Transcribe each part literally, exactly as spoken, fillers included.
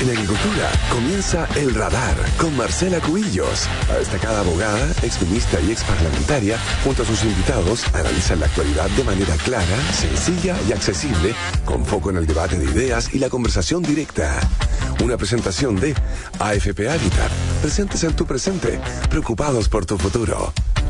En Agricultura comienza El Radar con Marcela Cubillos. La destacada abogada, exministra y exparlamentaria, junto a sus invitados, analizan la actualidad de manera clara, sencilla y accesible, con foco en el debate de ideas y la conversación directa. Una presentación de A F P Habitat. Presentes en tu presente, preocupados por tu futuro.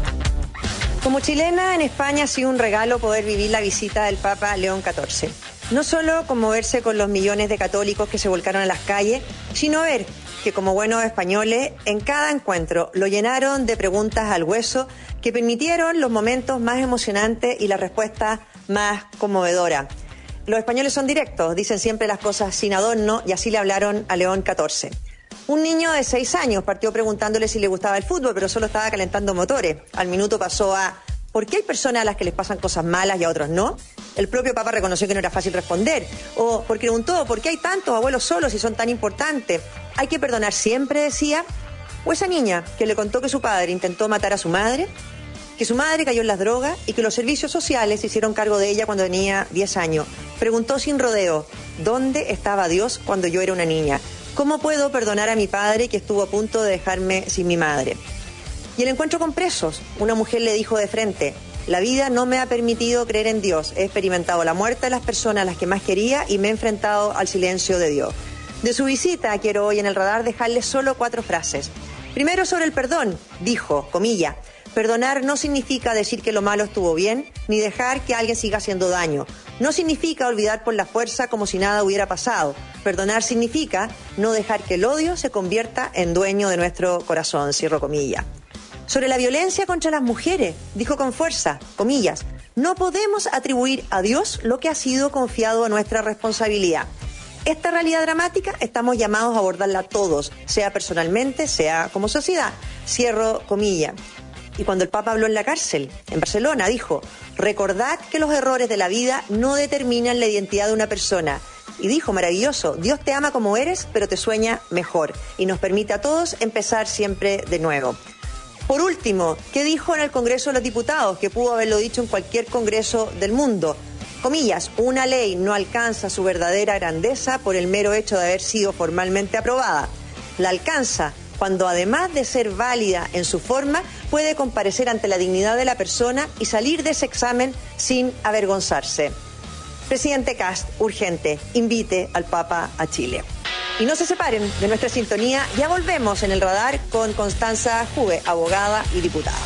Como chilena, en España ha sido un regalo poder vivir la visita del Papa León catorce. No solo conmoverse con los millones de católicos que se volcaron a las calles, sino ver que como buenos españoles, en cada encuentro lo llenaron de preguntas al hueso que permitieron los momentos más emocionantes y las respuestas más conmovedoras. Los españoles son directos, dicen siempre las cosas sin adorno y así le hablaron a León catorce. Un niño de seis años partió preguntándole si le gustaba el fútbol, pero solo estaba calentando motores. Al minuto pasó a ¿por qué hay personas a las que les pasan cosas malas y a otros no? El propio Papa reconoció que no era fácil responder. O porque preguntó, ¿por qué hay tantos abuelos solos y son tan importantes? ¿Hay que perdonar siempre?, decía. O esa niña que le contó que su padre intentó matar a su madre, que su madre cayó en las drogas y que los servicios sociales se hicieron cargo de ella cuando tenía diez años. Preguntó sin rodeo, ¿dónde estaba Dios cuando yo era una niña? ¿Cómo puedo perdonar a mi padre que estuvo a punto de dejarme sin mi madre? Y el encuentro con presos. Una mujer le dijo de frente, la vida no me ha permitido creer en Dios. He experimentado la muerte de las personas a las que más quería y me he enfrentado al silencio de Dios. De su visita, quiero hoy en el radar dejarles solo cuatro frases. Primero, sobre el perdón, dijo, comilla, perdonar no significa decir que lo malo estuvo bien, ni dejar que alguien siga haciendo daño. No significa olvidar por la fuerza como si nada hubiera pasado. Perdonar significa no dejar que el odio se convierta en dueño de nuestro corazón, cierro comilla. Sobre la violencia contra las mujeres, dijo con fuerza, comillas, no podemos atribuir a Dios lo que ha sido confiado a nuestra responsabilidad. Esta realidad dramática estamos llamados a abordarla todos, sea personalmente, sea como sociedad, cierro comilla. Y cuando el Papa habló en la cárcel, en Barcelona, dijo, recordad que los errores de la vida no determinan la identidad de una persona. Y dijo, maravilloso, Dios te ama como eres, pero te sueña mejor. Y nos permite a todos empezar siempre de nuevo. Por último, ¿qué dijo en el Congreso de los Diputados? Que pudo haberlo dicho en cualquier congreso del mundo. Comillas, una ley no alcanza su verdadera grandeza por el mero hecho de haber sido formalmente aprobada. La alcanza cuando además de ser válida en su forma, puede comparecer ante la dignidad de la persona y salir de ese examen sin avergonzarse. Presidente Kast, urgente, invite al Papa a Chile. Y no se separen de nuestra sintonía, ya volvemos en el radar con Constanza Juve, abogada y diputada.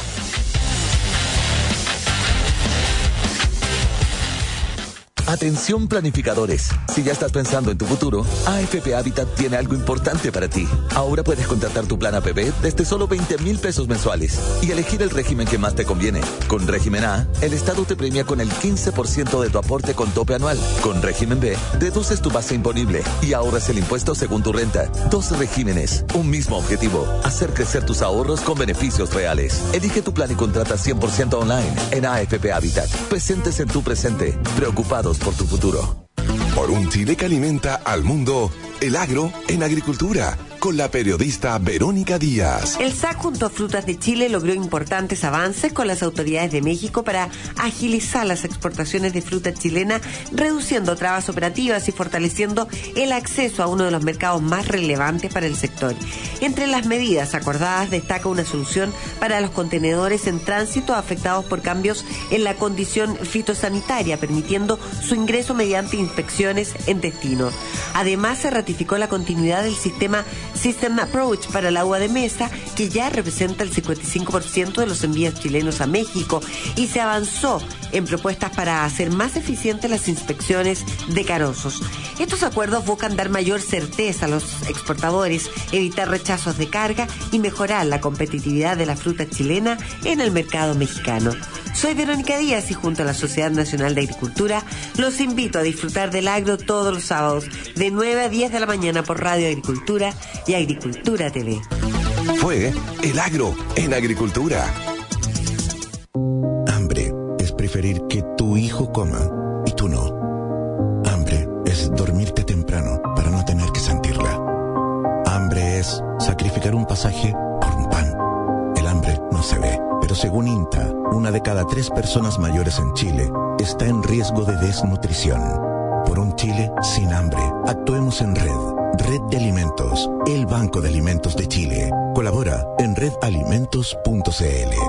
Atención planificadores, si ya estás pensando en tu futuro, A F P Habitat tiene algo importante para ti. Ahora puedes contratar tu plan A P B desde solo veinte mil pesos mensuales y elegir el régimen que más te conviene. Con régimen A, el Estado te premia con el quince por ciento de tu aporte con tope anual. Con régimen B, deduces tu base imponible y ahorras el impuesto según tu renta. Dos regímenes, un mismo objetivo, hacer crecer tus ahorros con beneficios reales. Elige tu plan y contrata cien por ciento online en A F P Habitat. Presentes en tu presente, preocupados por tu futuro. Por un Chile que alimenta al mundo, el agro en agricultura, con la periodista Verónica Díaz. El S A C junto a Frutas de Chile logró importantes avances con las autoridades de México para agilizar las exportaciones de fruta chilena, reduciendo trabas operativas y fortaleciendo el acceso a uno de los mercados más relevantes para el sector. Entre las medidas acordadas destaca una solución para los contenedores en tránsito afectados por cambios en la condición fitosanitaria, permitiendo su ingreso mediante inspecciones en destino. Además, se ratificó la continuidad del sistema System Approach para el agua de mesa, que ya representa el cincuenta y cinco por ciento de los envíos chilenos a México, y se avanzó en propuestas para hacer más eficientes las inspecciones de carosos. Estos acuerdos buscan dar mayor certeza a los exportadores, evitar rechazos de carga y mejorar la competitividad de la fruta chilena en el mercado mexicano. Soy Verónica Díaz y junto a la Sociedad Nacional de Agricultura los invito a disfrutar del agro todos los sábados de nueve a diez de la mañana por Radio Agricultura y Agricultura T V. Fue El Agro en Agricultura. Hambre es preferir que tu hijo coma y tú no. Hambre es dormirte temprano para no tener que sentirla. Hambre es sacrificar un pasaje por un pan. El hambre no se ve, pero según INTA, una de cada tres personas mayores en Chile está en riesgo de desnutrición. Por un Chile sin hambre, actuemos en red. Red de Alimentos, el Banco de Alimentos de Chile. Colabora en red alimentos punto c l.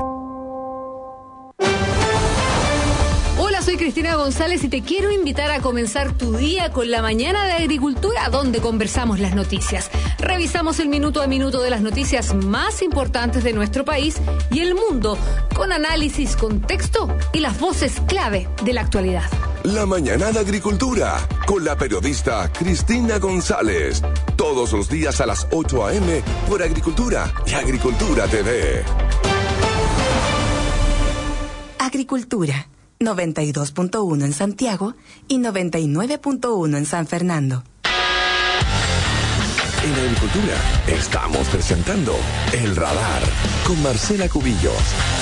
Hola, soy Cristina González y te quiero invitar a comenzar tu día con la Mañana de Agricultura, donde conversamos las noticias. Revisamos el minuto a minuto de las noticias más importantes de nuestro país y el mundo, con análisis, contexto y las voces clave de la actualidad. La Mañana de Agricultura, con la periodista Cristina González. Todos los días a las ocho a eme por Agricultura y Agricultura T V. Agricultura, noventa y dos punto uno en Santiago y noventa y nueve punto uno en San Fernando. En Agricultura estamos presentando El Radar con Marcela Cubillos.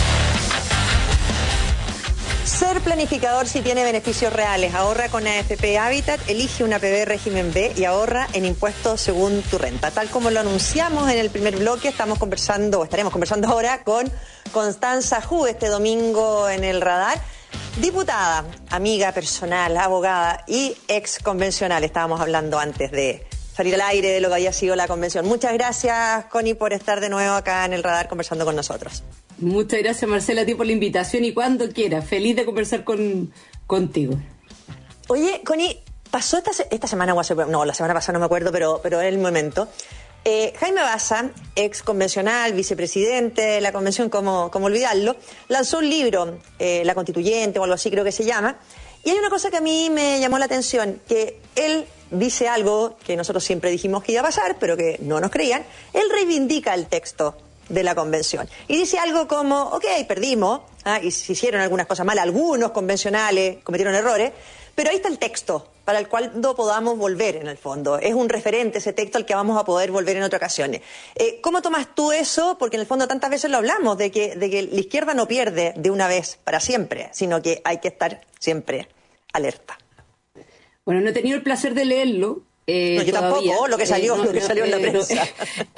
Ser planificador sí tiene beneficios reales. Ahorra con A F P Habitat, elige una P B régimen B y ahorra en impuestos según tu renta. Tal como lo anunciamos en el primer bloque, estamos conversando, o estaremos conversando ahora con Constanza Ju este domingo en El Radar. Diputada, amiga personal, abogada y ex convencional. Estábamos hablando antes de salir al aire de lo que había sido la convención. Muchas gracias, Connie, por estar de nuevo acá en El Radar conversando con nosotros. Muchas gracias, Marcela, a ti por la invitación y cuando quieras. Feliz de conversar con, contigo. Oye, Connie, pasó esta, esta semana, o hace, no, la semana pasada no me acuerdo, pero, pero en el momento, eh, Jaime Baza, ex convencional, vicepresidente de la convención, como, como olvidarlo, lanzó un libro, eh, La Constituyente o algo así creo que se llama, y hay una cosa que a mí me llamó la atención, que él dice algo que nosotros siempre dijimos que iba a pasar, pero que no nos creían. Él reivindica el texto de la convención y dice algo como, ok, perdimos, ¿ah? y se hicieron algunas cosas mal, algunos convencionales cometieron errores, pero ahí está el texto para el cual no podamos volver en el fondo. Es un referente ese texto al que vamos a poder volver en otras ocasiones. Eh, ¿Cómo tomas tú eso? Porque en el fondo tantas veces lo hablamos, de que, de que la izquierda no pierde de una vez para siempre, sino que hay que estar siempre alerta. Bueno, no he tenido el placer de leerlo. Eh, no, yo todavía. tampoco, lo que salió, eh, no, lo que no, salió en la eh, prensa. No,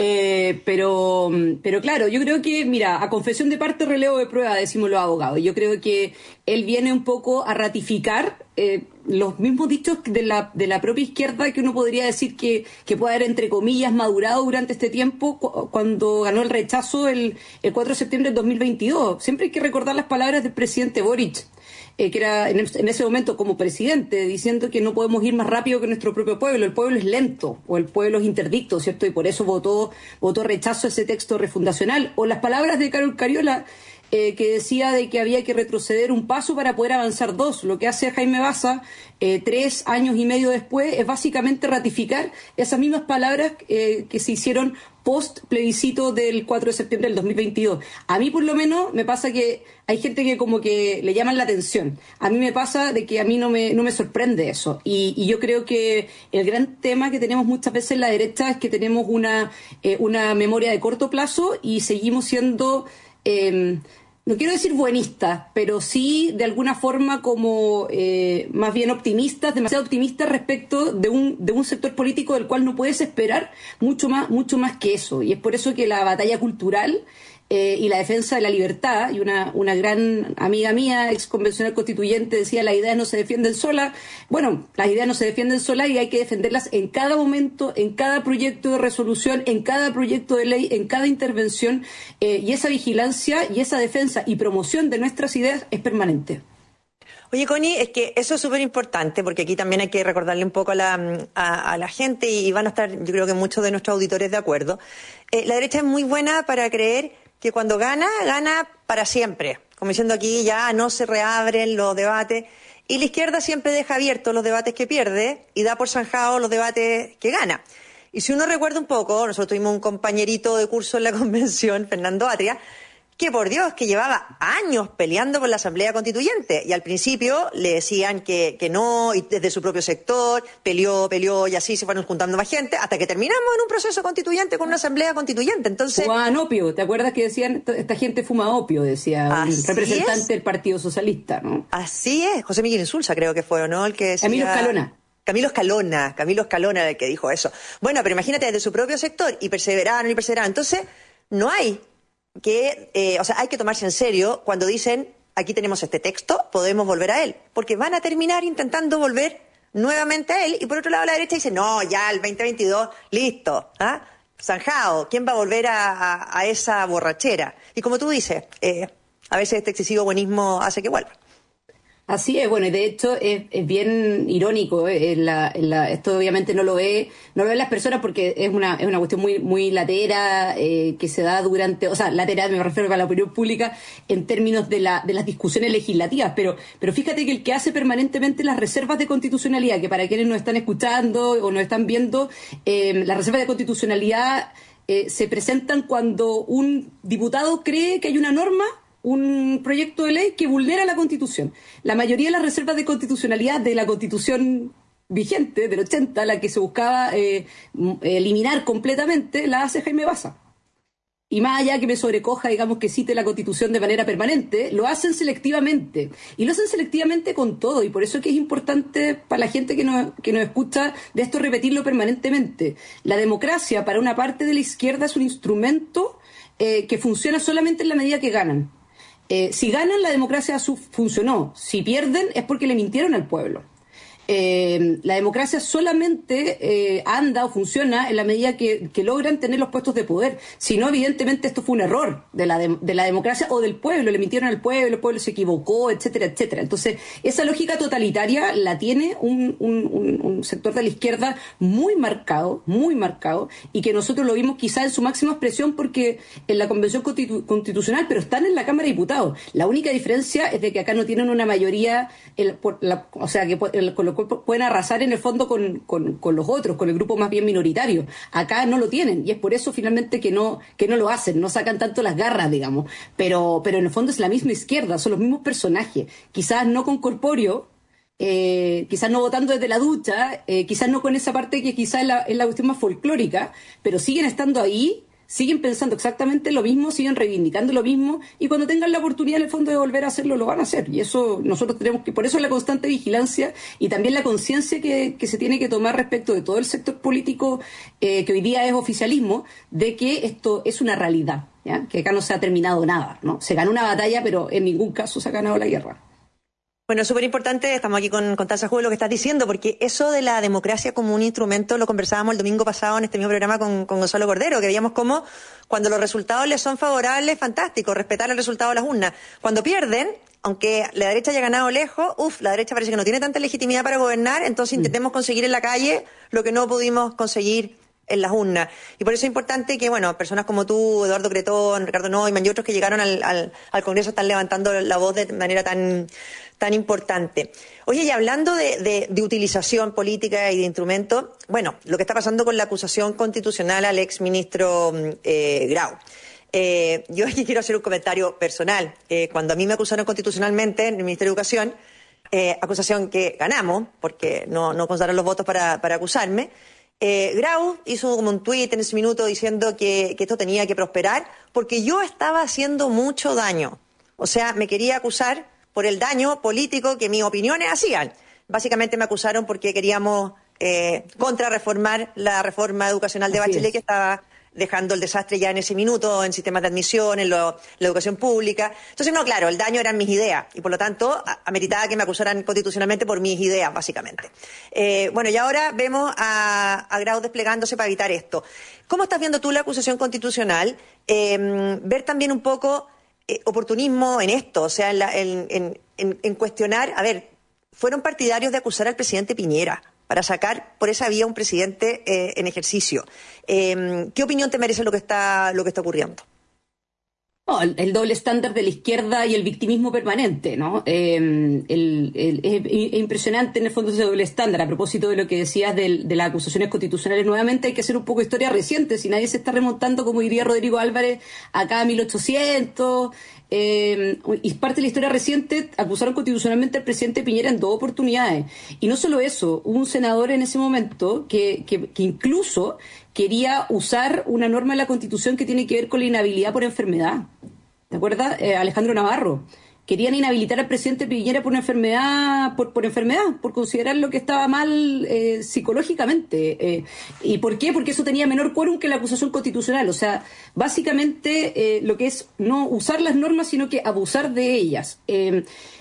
eh, pero, pero claro, yo creo que, mira, a confesión de parte, relevo de prueba, decimos los abogados. Yo creo que él viene un poco a ratificar eh, los mismos dichos de la, de la propia izquierda que uno podría decir que, que puede haber, entre comillas, madurado durante este tiempo cu cuando ganó el rechazo el, el cuatro de septiembre del dos mil veintidós. Siempre hay que recordar las palabras del presidente Boric. Eh, que era en, en ese momento como presidente, diciendo que no podemos ir más rápido que nuestro propio pueblo, el pueblo es lento, o el pueblo es interdicto, ¿cierto? Y por eso votó, votó rechazo a ese texto refundacional. O las palabras de Carol Cariola, eh, que decía de que había que retroceder un paso para poder avanzar dos. Lo que hace Jaime Baza, eh, tres años y medio después, es básicamente ratificar esas mismas palabras eh, que se hicieron post plebiscito del cuatro de septiembre del dos mil veintidós. A mí por lo menos me pasa que hay gente que como que le llaman la atención. A mí me pasa de que a mí no me, no me sorprende eso. Y, y yo creo que el gran tema que tenemos muchas veces en la derecha es que tenemos una, eh, una memoria de corto plazo y seguimos siendo... Eh, no quiero decir buenistas, pero sí de alguna forma como eh, más bien optimistas, demasiado optimistas respecto de un, de un sector político del cual no puedes esperar mucho más, mucho más que eso. Y es por eso que la batalla cultural eh, y la defensa de la libertad, y una, una gran amiga mía, ex convencional constituyente, decía, las ideas no se defienden solas. Bueno, las ideas no se defienden solas y hay que defenderlas en cada momento, en cada proyecto de resolución, en cada proyecto de ley, en cada intervención, eh, y esa vigilancia y esa defensa y promoción de nuestras ideas es permanente. Oye, Connie, es que eso es súper importante, porque aquí también hay que recordarle un poco a la, a, a la gente, y van a estar, yo creo que muchos de nuestros auditores de acuerdo. Eh, la derecha es muy buena para creer que cuando gana, gana para siempre. Como diciendo aquí, ya no se reabren los debates. Y la izquierda siempre deja abiertos los debates que pierde y da por zanjado los debates que gana. Y si uno recuerda un poco, nosotros tuvimos un compañerito de curso en la convención, Fernando Atria, que por Dios, que llevaba años peleando por la Asamblea Constituyente, y al principio le decían que, que no, y desde su propio sector, peleó, peleó, y así se fueron juntando más gente, hasta que terminamos en un proceso constituyente con una Asamblea Constituyente. Entonces, fumaban opio, ¿te acuerdas que decían, esta gente fuma opio? Decía un representante es. del Partido Socialista, ¿no? Así es, José Miguel Insulza creo que fue, ¿no? El que decía... Camilo Escalona. Camilo Escalona, Camilo Escalona era el que dijo eso. Bueno, pero imagínate, desde su propio sector, y perseveraron y perseveraron. Entonces, no hay que, eh, o sea, hay que tomarse en serio cuando dicen, aquí tenemos este texto, podemos volver a él, porque van a terminar intentando volver nuevamente a él, y por otro lado la derecha dice, no, ya el veinte veintidós, listo, ¿ah? Zanjado, ¿quién va a volver a, a, a esa borrachera? Y como tú dices, eh, a veces este excesivo buenismo hace que vuelva. Así es, bueno, y de hecho es, es bien irónico, eh, en la, en la, esto obviamente no lo ve, no lo ven las personas porque es una, es una cuestión muy, muy latera, eh, que se da durante, o sea, latera me refiero a la opinión pública en términos de la, de las discusiones legislativas, pero, pero fíjate que el que hace permanentemente las reservas de constitucionalidad, que para quienes nos están escuchando o nos están viendo, eh, las reservas de constitucionalidad eh, se presentan cuando un diputado cree que hay una norma, un proyecto de ley que vulnera la Constitución. La mayoría de las reservas de constitucionalidad de la Constitución vigente, del ochenta, la que se buscaba eh, eliminar completamente, la hace Jaime Baza. Y más allá que me sobrecoja, digamos, que cite la Constitución de manera permanente, lo hacen selectivamente. Y lo hacen selectivamente con todo. Y por eso es que es importante para la gente que nos, que nos escucha de esto repetirlo permanentemente. La democracia para una parte de la izquierda es un instrumento eh, que funciona solamente en la medida que ganan. Eh, si ganan, la democracia su- funcionó. Si pierden, es porque le mintieron al pueblo. Eh, la democracia solamente eh, anda o funciona en la medida que, que logran tener los puestos de poder. Si no, evidentemente esto fue un error de la, de, de la democracia o del pueblo. Le mintieron al pueblo, el pueblo se equivocó, etcétera, etcétera. Entonces, esa lógica totalitaria la tiene un, un, un, un sector de la izquierda muy marcado, muy marcado, y que nosotros lo vimos quizá en su máxima expresión porque en la Convención Constitu- Constitucional, pero están en la Cámara de Diputados. La única diferencia es de que acá no tienen una mayoría, el, por la, o sea, que el, con lo pueden arrasar en el fondo con, con, con los otros, con el grupo más bien minoritario. Acá no lo tienen y es por eso finalmente que no que no lo hacen, no sacan tanto las garras, digamos. Pero, pero en el fondo es la misma izquierda, son los mismos personajes. Quizás no con corpóreo, eh, quizás no votando desde la ducha, eh, quizás no con esa parte que quizás es la, es la cuestión más folclórica, pero siguen estando ahí, siguen pensando exactamente lo mismo, siguen reivindicando lo mismo, y cuando tengan la oportunidad en el fondo de volver a hacerlo, lo van a hacer. Y eso nosotros tenemos que, por eso la constante vigilancia y también la conciencia que, que se tiene que tomar respecto de todo el sector político, eh, que hoy día es oficialismo, de que esto es una realidad, ¿ya? Que acá no se ha terminado nada, ¿no? Se ganó una batalla, pero en ningún caso se ha ganado la guerra. Bueno, súper importante, estamos aquí con, con Taza Jugo, lo que estás diciendo, porque eso de la democracia como un instrumento lo conversábamos el domingo pasado en este mismo programa con, con Gonzalo Cordero, que veíamos cómo cuando los resultados les son favorables, fantástico, respetar el resultado de las urnas. Cuando pierden, aunque la derecha haya ganado lejos, uff, la derecha parece que no tiene tanta legitimidad para gobernar, entonces intentemos conseguir en la calle lo que no pudimos conseguir en las urnas. Y por eso es importante que, bueno, personas como tú, Eduardo Cretón, Ricardo Neumann y otros que llegaron al, al, al Congreso están levantando la voz de manera tan, tan importante. Oye, y hablando de, de, de utilización política y de instrumentos, bueno, lo que está pasando con la acusación constitucional al exministro eh, Grau. Eh, yo aquí quiero hacer un comentario personal. Eh, cuando a mí me acusaron constitucionalmente en el Ministerio de Educación, eh, acusación que ganamos, porque no, no contaron los votos para, para acusarme, Eh, Grau hizo como un tuit en ese minuto diciendo que, que esto tenía que prosperar porque yo estaba haciendo mucho daño. O sea, me quería acusar por el daño político que mis opiniones hacían. Básicamente me acusaron porque queríamos eh, contrarreformar la reforma educacional de Bachelet, que estaba dejando el desastre ya en ese minuto en sistemas de admisión, en lo, la educación pública. Entonces, no, claro, el daño eran mis ideas y por lo tanto ameritaba que me acusaran constitucionalmente por mis ideas, básicamente. Eh, bueno, y ahora vemos a, a Grau desplegándose para evitar esto. ¿Cómo estás viendo tú la acusación constitucional? Eh, ver también un poco eh, oportunismo en esto, o sea, en, la, en, en, en, en cuestionar, a ver, fueron partidarios de acusar al presidente Piñera para sacar por esa vía un presidente eh, en ejercicio. Eh, ¿Qué opinión te merece lo que está, lo que está ocurriendo? No, el, el doble estándar de la izquierda y el victimismo permanente, ¿no? Eh, el, el, es, es impresionante en el fondo ese doble estándar. A propósito de lo que decías de, de las acusaciones constitucionales, nuevamente hay que hacer un poco de historia reciente. Si nadie se está remontando, como diría Rodrigo Álvarez, acá a mil ochocientos... Eh, y parte de la historia reciente, acusaron constitucionalmente al presidente Piñera en dos oportunidades. Y no solo eso, hubo un senador en ese momento que, que, que incluso quería usar una norma de la Constitución que tiene que ver con la inhabilidad por enfermedad. ¿Te acuerdas? Eh, Alejandro Navarro. Querían inhabilitar al presidente Piñera por una enfermedad, por, por enfermedad, por considerar lo que estaba mal eh, psicológicamente. Eh, ¿Y por qué? Porque eso tenía menor quórum que la acusación constitucional. O sea, básicamente eh, lo que es no usar las normas, sino que abusar de ellas. Eh,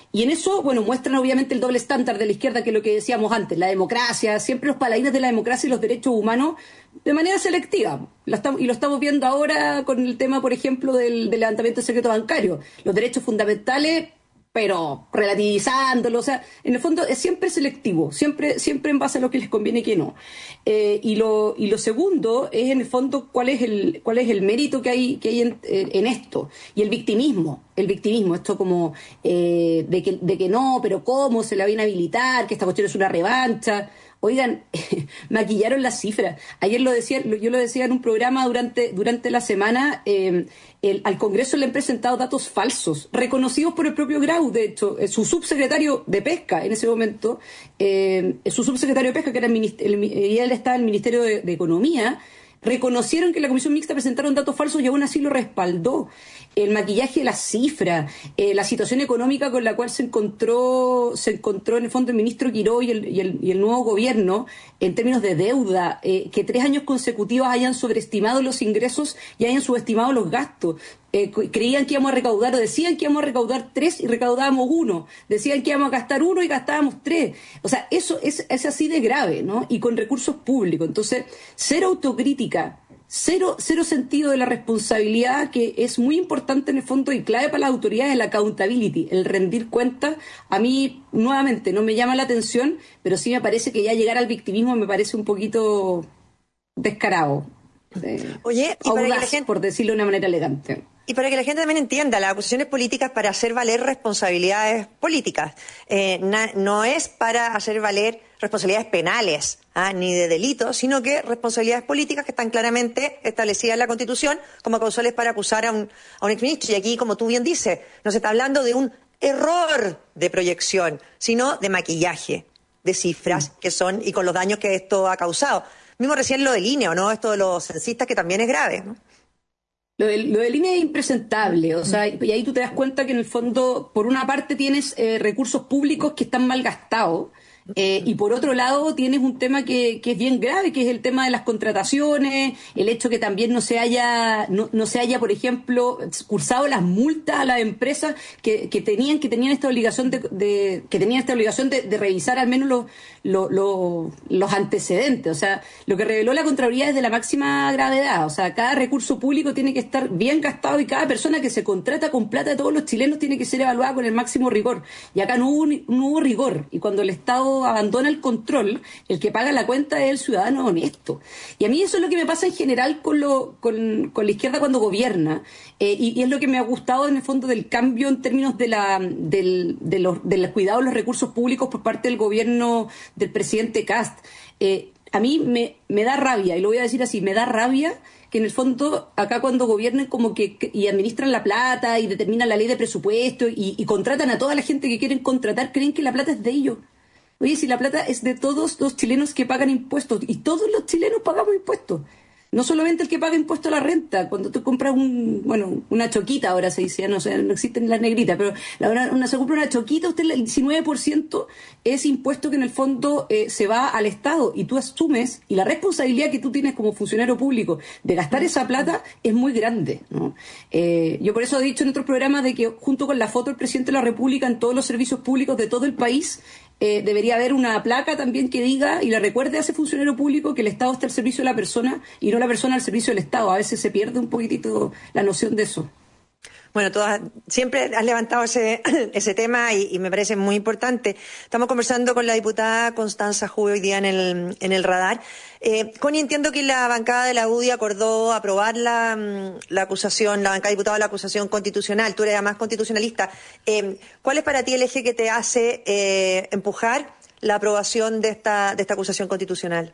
Y en eso, bueno, muestran obviamente el doble estándar de la izquierda, que es lo que decíamos antes, la democracia, siempre los paladines de la democracia y los derechos humanos de manera selectiva. La estamos, y lo estamos viendo ahora con el tema, por ejemplo, del, del levantamiento del secreto bancario. Los derechos fundamentales, pero relativizándolo, o sea, en el fondo es siempre selectivo, siempre siempre en base a lo que les conviene y que no. Eh, y lo y lo segundo es, en el fondo, cuál es el cuál es el mérito que hay que hay en, en esto, y el victimismo, el victimismo, esto como eh, de que de que no, pero cómo se la va a inhabilitar, que esta cuestión es una revancha. Oigan, maquillaron las cifras. Ayer lo decía, yo lo decía en un programa durante durante la semana. Eh, el, al Congreso le han presentado datos falsos, reconocidos por el propio Grau. De hecho, eh, su subsecretario de Pesca en ese momento, eh, su subsecretario de Pesca, que era el, el, y él estaba en el Ministerio de, de Economía, reconocieron que la Comisión Mixta presentaron datos falsos y aún así lo respaldó. El maquillaje de las cifras, eh, la situación económica con la cual se encontró se encontró en el fondo el ministro Quiró y el, y el, y el nuevo gobierno en términos de deuda, eh, que tres años consecutivos hayan sobreestimado los ingresos y hayan subestimado los gastos. Eh, creían que íbamos a recaudar, o decían que íbamos a recaudar tres y recaudábamos uno, decían que íbamos a gastar uno y gastábamos tres. O sea, eso es, es así de grave, ¿no? Y con recursos públicos. Entonces, cero autocrítica, cero, cero sentido de la responsabilidad, que es muy importante en el fondo y clave para las autoridades, el accountability, el rendir cuentas. A mí, nuevamente, no me llama la atención, pero sí me parece que ya llegar al victimismo me parece un poquito descarado. Eh, Oye, y audaz, para que la gente, por decirlo de una manera elegante. Y para que la gente también entienda, las acusaciones políticas para hacer valer responsabilidades políticas. Eh, na, no es para hacer valer responsabilidades penales, ¿ah? ni de delitos, sino que responsabilidades políticas que están claramente establecidas en la Constitución como causales para acusar a un, a un exministro. Y aquí, como tú bien dices, no se está hablando de un error de proyección, sino de maquillaje de cifras que son, y con los daños que esto ha causado. Mismo recién lo del I N E, ¿o no? Esto de los censistas, que también es grave, ¿no? Lo del, lo del I N E es impresentable, o sea, y ahí tú te das cuenta que en el fondo, por una parte tienes eh, recursos públicos que están mal gastados, eh, y por otro lado tienes un tema que, que es bien grave, que es el tema de las contrataciones, el hecho que también no se haya, no, no se haya, por ejemplo, cursado las multas a las empresas que, que tenían, que tenían esta obligación de, de que tenían esta obligación de, de revisar al menos los, los, los, los antecedentes. O sea, lo que reveló la Contraloría es de la máxima gravedad. O sea, cada recurso público tiene que estar bien gastado y cada persona que se contrata con plata de todos los chilenos tiene que ser evaluada con el máximo rigor. Y acá no hubo, no hubo rigor. Y cuando el Estado abandona el control, el que paga la cuenta es el ciudadano honesto. Y a mí eso es lo que me pasa en general con, lo, con, con la izquierda cuando gobierna. Eh, y, y es lo que me ha gustado en el fondo del cambio en términos de la, del, de los, del cuidado de los recursos públicos por parte del gobierno del presidente Kast. Eh, a mí me, me da rabia, y lo voy a decir así, me da rabia que en el fondo acá cuando gobiernen como que, que y administran la plata y determinan la ley de presupuesto y, y contratan a toda la gente que quieren contratar, creen que la plata es de ellos. Oye, si la plata es de todos los chilenos que pagan impuestos, y todos los chilenos pagamos impuestos. No solamente el que paga impuesto a la renta, cuando tú compras un, bueno, una choquita, ahora se dice, no sé, no existen las negritas, pero la, una, una, se compra una choquita, usted el diecinueve por ciento es impuesto que en el fondo eh, se va al Estado, y tú asumes, y la responsabilidad que tú tienes como funcionario público de gastar esa plata es muy grande, ¿no? Eh, yo por eso he dicho en otros programas de que junto con la foto del presidente de la República en todos los servicios públicos de todo el país, Eh, debería haber una placa también que diga y le recuerde a ese funcionario público que el Estado está al servicio de la persona y no la persona al servicio del Estado. A veces se pierde un poquitito la noción de eso. Bueno, todas, siempre has levantado ese, ese tema y, y me parece muy importante. Estamos conversando con la diputada Constanza Jube hoy día en el, en el radar. Eh, Connie, entiendo que la bancada de la U D I acordó aprobar la, la acusación, la bancada de diputados, la acusación constitucional. Tú eres además constitucionalista. Eh, ¿Cuál es para ti el eje que te hace eh, empujar la aprobación de esta, de esta acusación constitucional?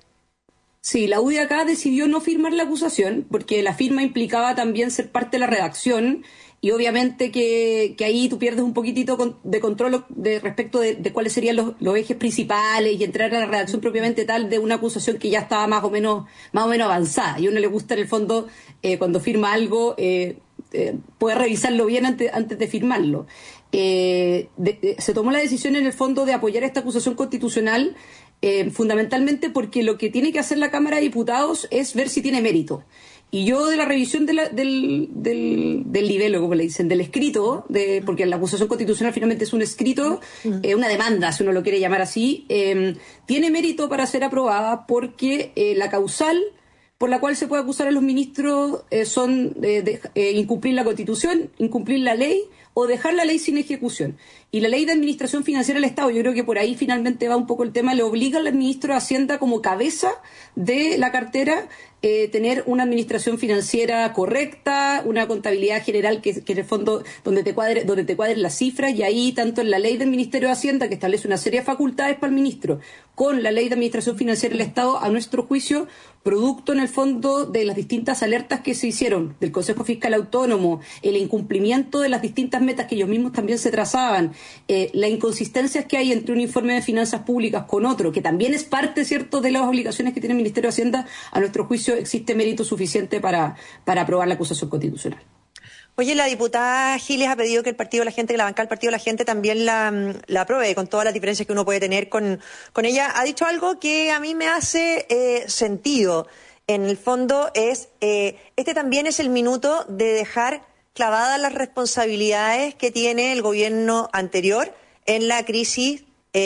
Sí, la U D I acá decidió no firmar la acusación porque la firma implicaba también ser parte de la redacción. Y obviamente que, que ahí tú pierdes un poquitito de control de respecto de, de cuáles serían los, los ejes principales y entrar a la redacción propiamente tal de una acusación que ya estaba más o menos más o menos avanzada. Y a uno le gusta en el fondo, eh, cuando firma algo, eh, eh, poder revisarlo bien antes, antes de firmarlo. Eh, de, de, se tomó la decisión en el fondo de apoyar esta acusación constitucional eh, fundamentalmente porque lo que tiene que hacer la Cámara de Diputados es ver si tiene mérito. Y yo de la revisión de la, del, del, del libelo, como le dicen, del escrito, de, porque la acusación constitucional finalmente es un escrito, eh, una demanda, si uno lo quiere llamar así, eh, tiene mérito para ser aprobada porque eh, la causal por la cual se puede acusar a los ministros eh, son eh, de, eh, incumplir la Constitución, incumplir la ley o dejar la ley sin ejecución. Y la ley de administración financiera del Estado, yo creo que por ahí finalmente va un poco el tema, le obliga al ministro de Hacienda como cabeza de la cartera eh, tener una administración financiera correcta, una contabilidad general que, que en el fondo donde te cuadre, donde te cuadren las cifras, y ahí tanto en la ley del Ministerio de Hacienda, que establece una serie de facultades para el ministro, con la ley de administración financiera del Estado, a nuestro juicio, producto en el fondo de las distintas alertas que se hicieron del Consejo Fiscal Autónomo, el incumplimiento de las distintas metas que ellos mismos también se trazaban, eh, las inconsistencias que hay entre un informe de finanzas públicas con otro, que también es parte, cierto, de las obligaciones que tiene el Ministerio de Hacienda, a nuestro juicio existe mérito suficiente para, para aprobar la acusación constitucional. Oye, la diputada Giles ha pedido que el partido de la gente, que la banca del partido de la gente también la, la apruebe, con todas las diferencias que uno puede tener con, con ella. Ha dicho algo que a mí me hace eh, sentido. En el fondo es, eh, este también es el minuto de dejar clavadas las responsabilidades que tiene el gobierno anterior en la crisis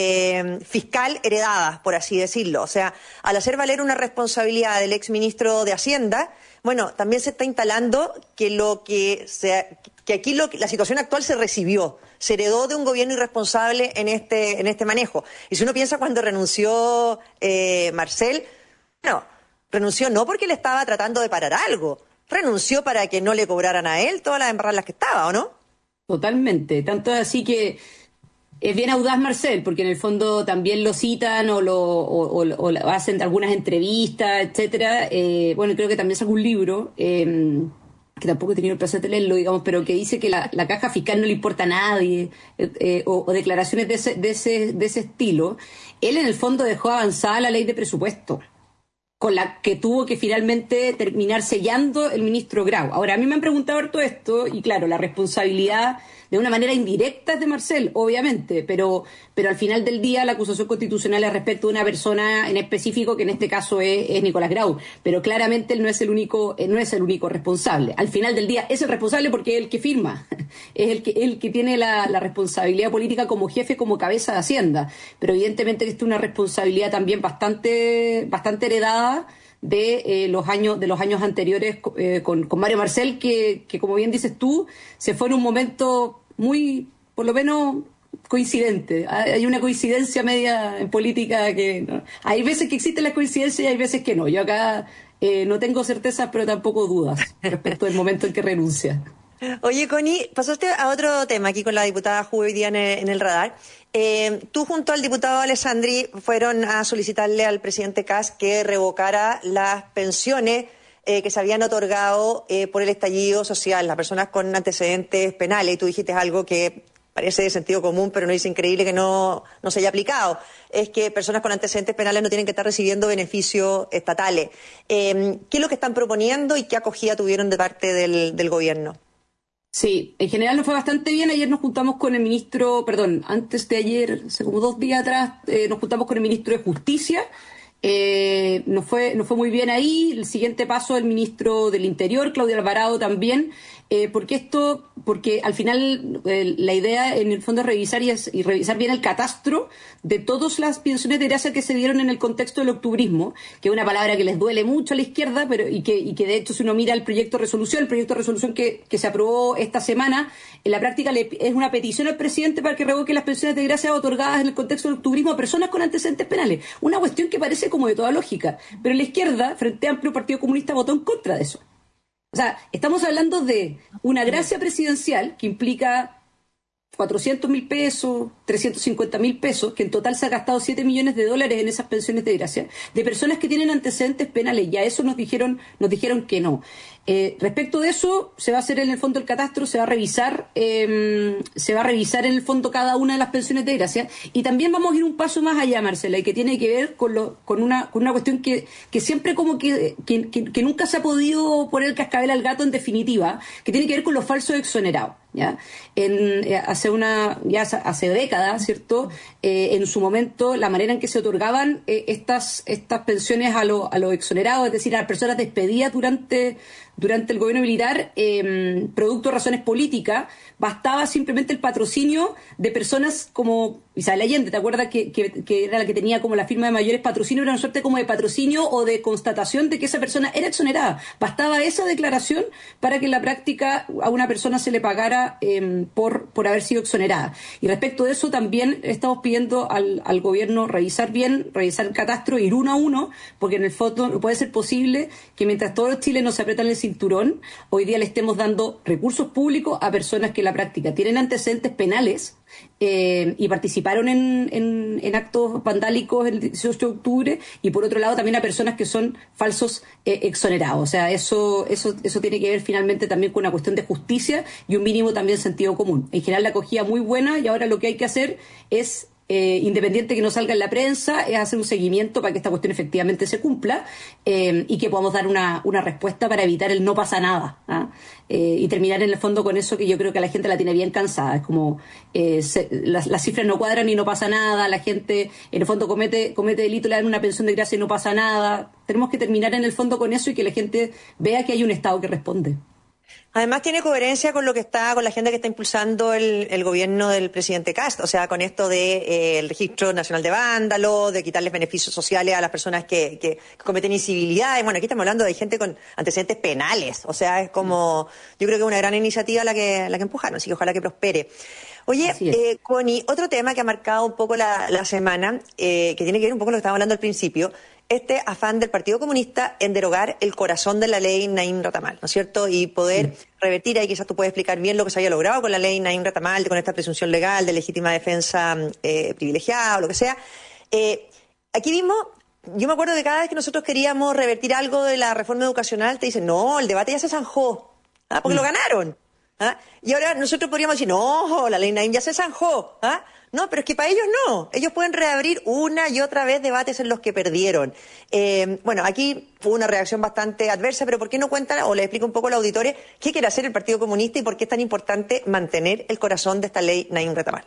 eh, fiscal heredada, por así decirlo. O sea, al hacer valer una responsabilidad del exministro de Hacienda, bueno, también se está instalando que lo que se, que aquí lo, la situación actual se recibió, se heredó de un gobierno irresponsable en este en este manejo. Y si uno piensa cuando renunció eh, Marcel, bueno, renunció no porque le estaba tratando de parar algo, renunció para que no le cobraran a él todas las embarradas que estaba, ¿o no? Totalmente, tanto es así que es bien audaz Marcel, porque en el fondo también lo citan o lo o, o, o hacen algunas entrevistas, etcétera. Eh, bueno, creo que también sacó un libro, eh, que tampoco he tenido el placer de leerlo, digamos, pero que dice que la, la caja fiscal no le importa a nadie, eh, eh, o, o declaraciones de ese, de ese, de ese estilo. Él en el fondo dejó avanzada la ley de presupuesto, con la que tuvo que finalmente terminar sellando el ministro Grau. Ahora, a mí me han preguntado todo esto, y claro, la responsabilidad de una manera indirecta es de Marcel, obviamente, pero, pero al final del día la acusación constitucional es respecto de una persona en específico, que en este caso es, es Nicolás Grau, pero claramente él no es el único, no es el único responsable. Al final del día es el responsable porque es el que firma, es el que, el que tiene la, la responsabilidad política como jefe, como cabeza de Hacienda, pero evidentemente que esto es una responsabilidad también bastante, bastante heredada de eh, los años de los años anteriores eh, con, con Mario Marcel, que, que como bien dices tú, se fue en un momento muy, por lo menos, coincidente. Hay una coincidencia media en política que ¿no? Hay veces que existen las coincidencias y hay veces que no. Yo acá eh, no tengo certezas, pero tampoco dudas respecto del momento en que renuncia. Oye, Connie, pasaste a otro tema aquí con la diputada Ju hoy día en el, en el radar. Eh, tú junto al diputado Alessandri fueron a solicitarle al presidente Kast que revocara las pensiones eh, que se habían otorgado eh, por el estallido social, las personas con antecedentes penales. Y tú dijiste algo que parece de sentido común, pero no es increíble que no, no se haya aplicado. Es que personas con antecedentes penales no tienen que estar recibiendo beneficios estatales. Eh, ¿Qué es lo que están proponiendo y qué acogida tuvieron de parte del, del gobierno? Sí, en general nos fue bastante bien. Ayer nos juntamos con el ministro, perdón, antes de ayer, hace como dos días atrás, eh, nos juntamos con el ministro de Justicia. Eh, nos fue, nos fue muy bien ahí. El siguiente paso, el ministro del Interior, Claudio Alvarado, también. Eh, porque esto, porque al final eh, la idea en el fondo es revisar y, es, y revisar bien el catastro de todas las pensiones de gracia que se dieron en el contexto del octubrismo, que es una palabra que les duele mucho a la izquierda, pero y que, y que de hecho si uno mira el proyecto de resolución, el proyecto de resolución que, que se aprobó esta semana, en la práctica le, es una petición al presidente para que revoque las pensiones de gracia otorgadas en el contexto del octubrismo a personas con antecedentes penales. Una cuestión que parece como de toda lógica, pero la izquierda, Frente Amplio, Partido Comunista, votó en contra de eso. O sea, estamos hablando de una gracia presidencial que implica cuatrocientos mil pesos, trescientos cincuenta mil pesos, que en total se ha gastado siete millones de dólares en esas pensiones de gracia, de personas que tienen antecedentes penales, y a eso nos dijeron, nos dijeron que no. Eh, respecto de eso, se va a hacer en el fondo el catastro, se va a revisar, eh, se va a revisar en el fondo cada una de las pensiones de gracia, y también vamos a ir un paso más allá, Marcela, y que tiene que ver con lo, con una, con una cuestión que, que siempre como que, que, que, que nunca se ha podido poner el cascabel al gato en definitiva, que tiene que ver con los falsos exonerados. ¿Ya? En, eh, hace una ya hace décadas, ¿cierto? Eh, en su momento, la manera en que se otorgaban eh, estas estas pensiones a, lo, a los exonerados, es decir, a las personas despedidas durante durante el gobierno militar, eh, producto de razones políticas, bastaba simplemente el patrocinio de personas como Isabel Allende, ¿te acuerdas que, que, que era la que tenía como la firma de mayores patrocinios? Era una suerte como de patrocinio o de constatación de que esa persona era exonerada. Bastaba esa declaración para que en la práctica a una persona se le pagara eh, por, por haber sido exonerada. Y respecto de eso también estamos pidiendo al, al gobierno revisar bien, revisar el catastro, ir uno a uno, porque en el fondo no puede ser posible que mientras todos los chilenos se apretan el cinturón, hoy día le estemos dando recursos públicos a personas que en la práctica tienen antecedentes penales eh, y participaron en, en, en actos vandálicos el dieciocho de octubre, y por otro lado también a personas que son falsos eh, exonerados. O sea, eso, eso, eso tiene que ver finalmente también con una cuestión de justicia y un mínimo también sentido común. En general la acogida muy buena, y ahora lo que hay que hacer es, Eh, independiente que no salga en la prensa, es hacer un seguimiento para que esta cuestión efectivamente se cumpla eh, y que podamos dar una, una respuesta para evitar el no pasa nada, ¿ah? eh, y terminar en el fondo con eso que yo creo que la gente la tiene bien cansada. Es como eh, se, las, las cifras no cuadran y no pasa nada, la gente en el fondo comete, comete delito, le dan una pensión de gracia y no pasa nada. Tenemos que terminar en el fondo con eso y que la gente vea que hay un Estado que responde. Además tiene coherencia con lo que está, con la agenda que está impulsando el, el gobierno del presidente Kast, o sea, con esto de eh, el registro nacional de vándalos, de quitarles beneficios sociales a las personas que, que, que cometen incivilidades. Bueno, aquí estamos hablando de gente con antecedentes penales, o sea, es como, yo creo que es una gran iniciativa la que, la que empujaron, así que ojalá que prospere. Oye, eh, Connie, otro tema que ha marcado un poco la, la semana, eh, que tiene que ver un poco con lo que estábamos hablando al principio, este afán del Partido Comunista en derogar el corazón de la ley Naim Retamal, ¿no es cierto? Y poder sí. revertir, ahí quizás tú puedes explicar bien lo que se había logrado con la ley Naim Retamal, con esta presunción legal de legítima defensa eh, privilegiada o lo que sea. Eh, aquí mismo, yo me acuerdo que cada vez que nosotros queríamos revertir algo de la reforma educacional, te dicen, no, el debate ya se zanjó, ¿ah? porque mm. lo ganaron. ¿Ah? Y ahora nosotros podríamos decir, no, la ley Naim ya se zanjó, ¿ah? No, pero es que para ellos no. Ellos pueden reabrir una y otra vez debates en los que perdieron. Eh, bueno, aquí hubo una reacción bastante adversa, pero ¿por qué no cuentan o les explico un poco a los auditores qué quiere hacer el Partido Comunista y por qué es tan importante mantener el corazón de esta ley Naim Retamal?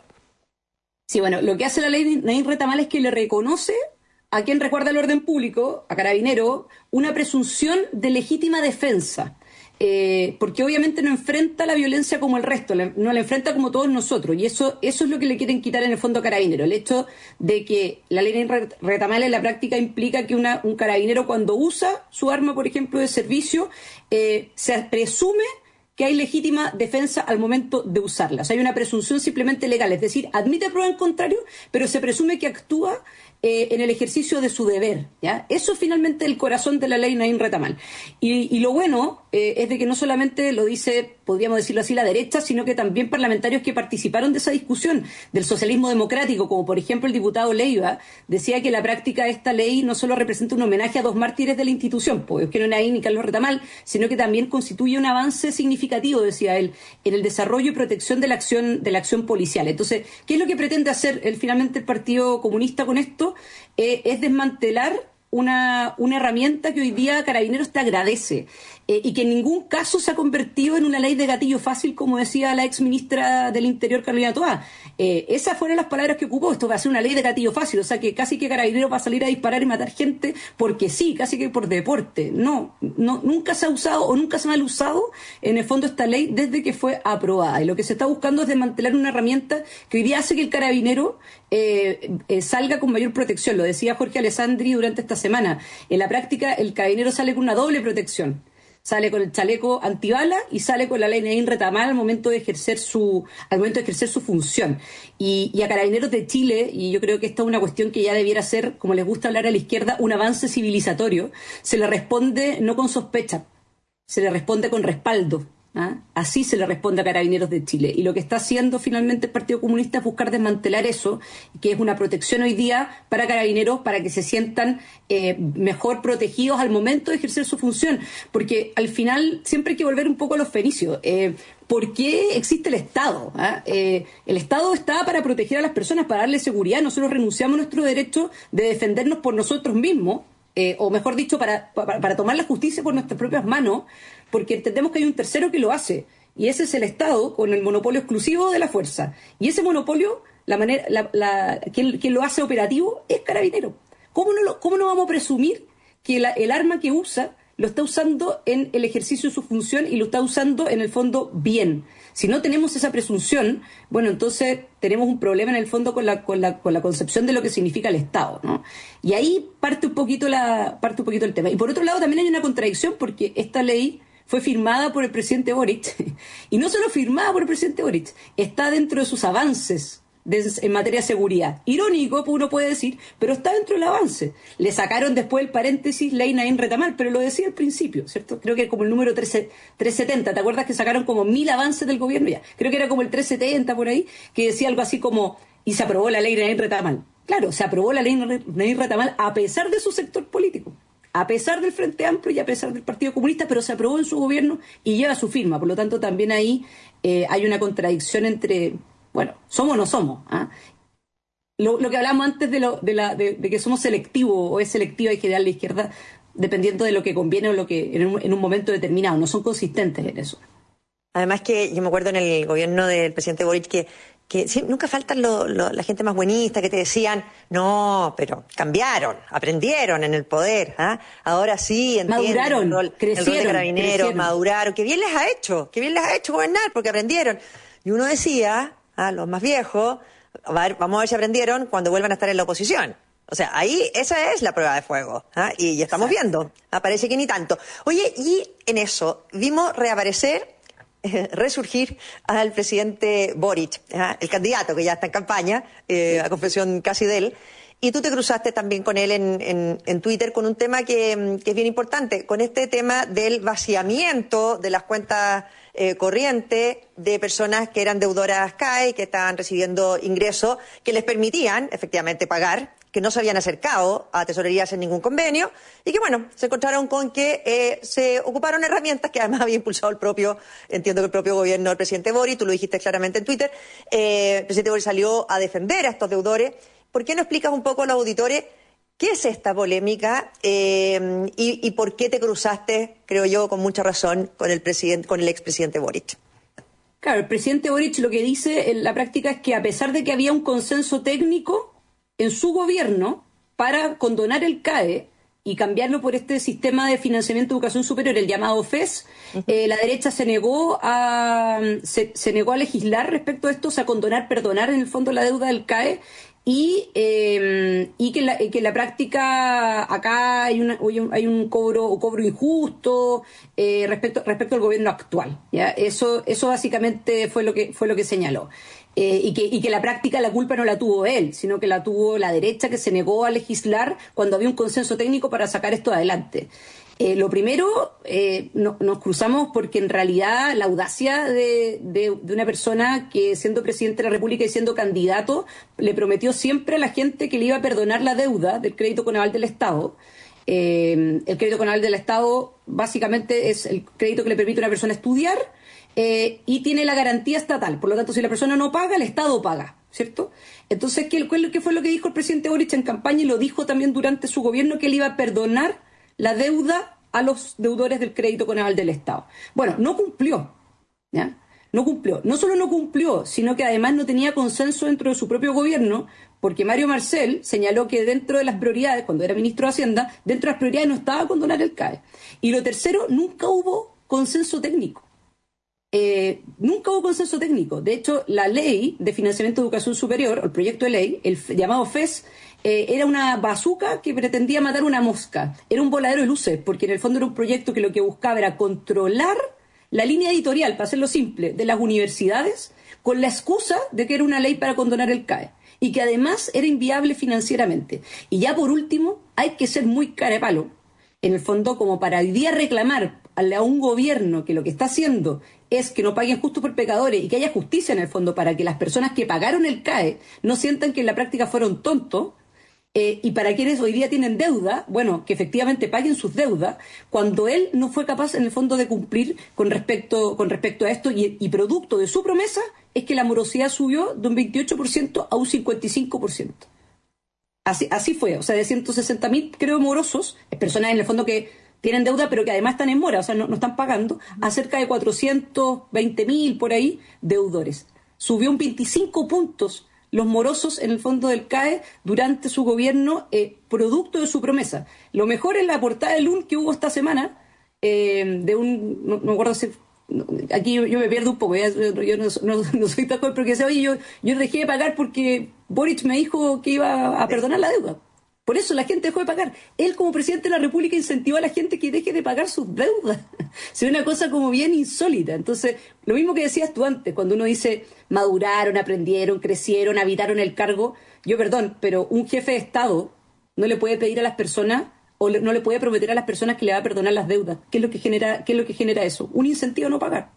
Sí, bueno, lo que hace la ley Naim Retamal es que le reconoce a quien resguarda el orden público, a Carabinero, una presunción de legítima defensa. Eh, porque obviamente no enfrenta la violencia como el resto, no la enfrenta como todos nosotros, y eso eso es lo que le quieren quitar en el fondo a Carabinero, el hecho de que la ley Retamal en la práctica implica que una, un carabinero cuando usa su arma, por ejemplo, de servicio, eh, se presume que hay legítima defensa al momento de usarla. O sea, hay una presunción simplemente legal, es decir, admite prueba en contrario, pero se presume que actúa Eh, en el ejercicio de su deber, ¿ya? Eso es finalmente el corazón de la ley Naim Retamal. Y, y lo bueno eh, es de que no solamente lo dice, podríamos decirlo así, la derecha, sino que también parlamentarios que participaron de esa discusión del socialismo democrático, como por ejemplo el diputado Leiva, decía que la práctica de esta ley no solo representa un homenaje a dos mártires de la institución, pues que no es Naim ni Carlos Retamal, sino que también constituye un avance significativo, decía él, en el desarrollo y protección de la acción, de la acción policial. Entonces, ¿qué es lo que pretende hacer el, finalmente el Partido Comunista con esto? Eh, es desmantelar una, una herramienta que hoy día Carabineros te agradece eh, y que en ningún caso se ha convertido en una ley de gatillo fácil, como decía la ex ministra del Interior, Carolina Toá. Eh, esas fueron las palabras que ocupó. Esto va a ser una ley de gatillo fácil, o sea que casi que Carabineros va a salir a disparar y matar gente porque sí, casi que por deporte. No, no, nunca se ha usado o nunca se ha mal usado en el fondo esta ley desde que fue aprobada. Y lo que se está buscando es desmantelar una herramienta que hoy día hace que el Carabinero eh, eh, salga con mayor protección. Lo decía Jorge Alessandri durante esta semana. En la práctica, el Carabinero sale con una doble protección. Sale con el chaleco antibala y sale con la ley Naim Retamal al momento de ejercer su, al momento de ejercer su función. Y, y a Carabineros de Chile, y yo creo que esta es una cuestión que ya debiera ser, como les gusta hablar a la izquierda, un avance civilizatorio, se le responde no con sospecha, se le responde con respaldo. ¿ah? Así se le responde a Carabineros de Chile. Y lo que está haciendo finalmente el Partido Comunista es buscar desmantelar eso, que es una protección hoy día para Carabineros, para que se sientan eh, mejor protegidos al momento de ejercer su función. Porque al final siempre hay que volver un poco a los fenicios. Eh, ¿Por qué existe el Estado? ¿Ah? Eh, el Estado está para proteger a las personas, para darle seguridad. Nosotros renunciamos a nuestro derecho de defendernos por nosotros mismos, eh, o mejor dicho, para, para, para tomar la justicia por nuestras propias manos, porque entendemos que hay un tercero que lo hace, y ese es el Estado con el monopolio exclusivo de la fuerza. Y ese monopolio, la manera, la, la, quien, quien lo hace operativo es Carabinero. ¿Cómo no, lo, cómo no vamos a presumir que la, el arma que usa lo está usando en el ejercicio de su función y lo está usando en el fondo bien? Si no tenemos esa presunción, bueno, entonces tenemos un problema en el fondo con la, con la, con la concepción de lo que significa el Estado, ¿no? Y ahí parte un poquito la, parte un poquito el tema. Y por otro lado también hay una contradicción, porque esta ley fue firmada por el presidente Boric, y no solo firmada por el presidente Boric, está dentro de sus avances de, en materia de seguridad. Irónico, uno puede decir, pero está dentro del avance. Le sacaron después el paréntesis ley Naín Retamal, pero lo decía al principio, ¿cierto? Creo que como el número trescientos setenta, ¿te acuerdas que sacaron como mil avances del gobierno? Ya, creo que era como el trescientos setenta por ahí, que decía algo así como, y se aprobó la ley Naín Retamal. Claro, se aprobó la ley Naín Retamal a pesar de su sector político, a pesar del Frente Amplio y a pesar del Partido Comunista, pero se aprobó en su gobierno y lleva su firma. Por lo tanto, también ahí eh, hay una contradicción entre, bueno, somos o no somos. ¿Ah? Lo, lo que hablamos antes de, lo, de, la, de, de que somos selectivos o es selectiva y que da la izquierda, dependiendo de lo que conviene o lo que en un, en un momento determinado. No son consistentes en eso. Además que yo me acuerdo en el gobierno del presidente Boric que que sí, nunca faltan lo, lo, la gente más buenista que te decían, no, pero cambiaron, aprendieron en el poder, ¿ah? Ahora sí entienden maduraron, el rol, crecieron, el rol de Carabineros, crecieron. maduraron, que bien les ha hecho, que bien les ha hecho gobernar, porque aprendieron. Y uno decía, ¿ah? Los más viejos, a ver, vamos a ver si aprendieron cuando vuelvan a estar en la oposición. O sea, ahí esa es la prueba de fuego, ¿ah? Y ya estamos Exacto. viendo, ah, parece que ni tanto. Oye, y en eso vimos reaparecer, Eh, resurgir al presidente Boric, ¿eh? El candidato que ya está en campaña, eh, a confesión casi de él, y tú te cruzaste también con él en, en, en Twitter con un tema que, que es bien importante, con este tema del vaciamiento de las cuentas eh, corrientes de personas que eran deudoras C A E, que estaban recibiendo ingresos que les permitían efectivamente pagar, que no se habían acercado a tesorería sin ningún convenio y que, bueno, se encontraron con que eh, se ocuparon herramientas que además había impulsado el propio, entiendo que el propio gobierno del presidente Boric, tú lo dijiste claramente en Twitter, eh, el presidente Boric salió a defender a estos deudores. ¿Por qué no explicas un poco a los auditores qué es esta polémica eh, y, y por qué te cruzaste, creo yo, con mucha razón, con el presidente, con el expresidente Boric? Claro, el presidente Boric lo que dice en la práctica es que a pesar de que había un consenso técnico en su gobierno para condonar el C A E y cambiarlo por este sistema de financiamiento de educación superior, el llamado F E S, uh-huh. eh, la derecha se negó a se, se negó a legislar respecto a esto, o sea, a condonar, perdonar en el fondo la deuda del C A E y eh, y que en la, que en la práctica acá hay una hay un, hay un cobro o cobro injusto eh, respecto respecto al gobierno actual. Ya eso eso básicamente fue lo que fue lo que señaló. Eh, y, que, y que la práctica la culpa no la tuvo él, sino que la tuvo la derecha, que se negó a legislar cuando había un consenso técnico para sacar esto adelante. Eh, lo primero, eh, no, nos cruzamos porque en realidad la audacia de, de, de una persona que siendo presidente de la República y siendo candidato le prometió siempre a la gente que le iba a perdonar la deuda del crédito con aval del Estado. Eh, el crédito con aval del Estado básicamente es el crédito que le permite a una persona estudiar Eh, y tiene la garantía estatal. Por lo tanto, si la persona no paga, el Estado paga, ¿cierto? Entonces, ¿qué, qué fue lo que dijo el presidente Boric en campaña? Y lo dijo también durante su gobierno, que él iba a perdonar la deuda a los deudores del crédito con aval del Estado. Bueno, no cumplió, ¿ya? No cumplió. No solo no cumplió, sino que además no tenía consenso dentro de su propio gobierno, porque Mario Marcel señaló que dentro de las prioridades, cuando era ministro de Hacienda, dentro de las prioridades no estaba condonar el C A E. Y lo tercero, nunca hubo consenso técnico. Eh, nunca hubo consenso técnico. De hecho, la ley de financiamiento de educación superior, o el proyecto de ley, el llamado F E S, eh, era una bazuca que pretendía matar una mosca. Era un voladero de luces, porque en el fondo era un proyecto que lo que buscaba era controlar la línea editorial, para hacerlo simple, de las universidades, con la excusa de que era una ley para condonar el C A E, y que además era inviable financieramente. Y ya por último, hay que ser muy carepalo, en el fondo, como para hoy día reclamar a un gobierno que lo que está haciendo es que no paguen justos por pecadores y que haya justicia en el fondo para que las personas que pagaron el C A E no sientan que en la práctica fueron tontos, eh, y para quienes hoy día tienen deuda, bueno, que efectivamente paguen sus deudas, cuando él no fue capaz en el fondo de cumplir con respecto, con respecto a esto, y, y producto de su promesa es que la morosidad subió de un veintiocho por ciento a un cincuenta y cinco por ciento. Así, así fue, o sea, de ciento sesenta mil, creo, morosos, personas en el fondo que tienen deuda pero que además están en mora, o sea, no, no están pagando, a cerca de cuatrocientos veinte mil por ahí deudores. Subió un veinticinco puntos los morosos en el fondo del C A E durante su gobierno, eh, producto de su promesa. Lo mejor es la portada del U N que hubo esta semana, eh, de un, no, no me acuerdo si, no, aquí yo, yo me pierdo un poco, ya, yo, yo no, no, no soy tan joven, porque dice, oye, yo, yo dejé de pagar porque Boric me dijo que iba a perdonar la deuda. Por eso la gente dejó de pagar. Él, como presidente de la República, incentivó a la gente que deje de pagar sus deudas. Es una cosa como bien insólita. Entonces, lo mismo que decías tú antes, cuando uno dice maduraron, aprendieron, crecieron, habitaron el cargo. Yo, perdón, pero un jefe de Estado no le puede pedir a las personas o le, no le puede prometer a las personas que le va a perdonar las deudas. ¿Qué es lo que genera, qué es lo que genera eso? Un incentivo a no pagar.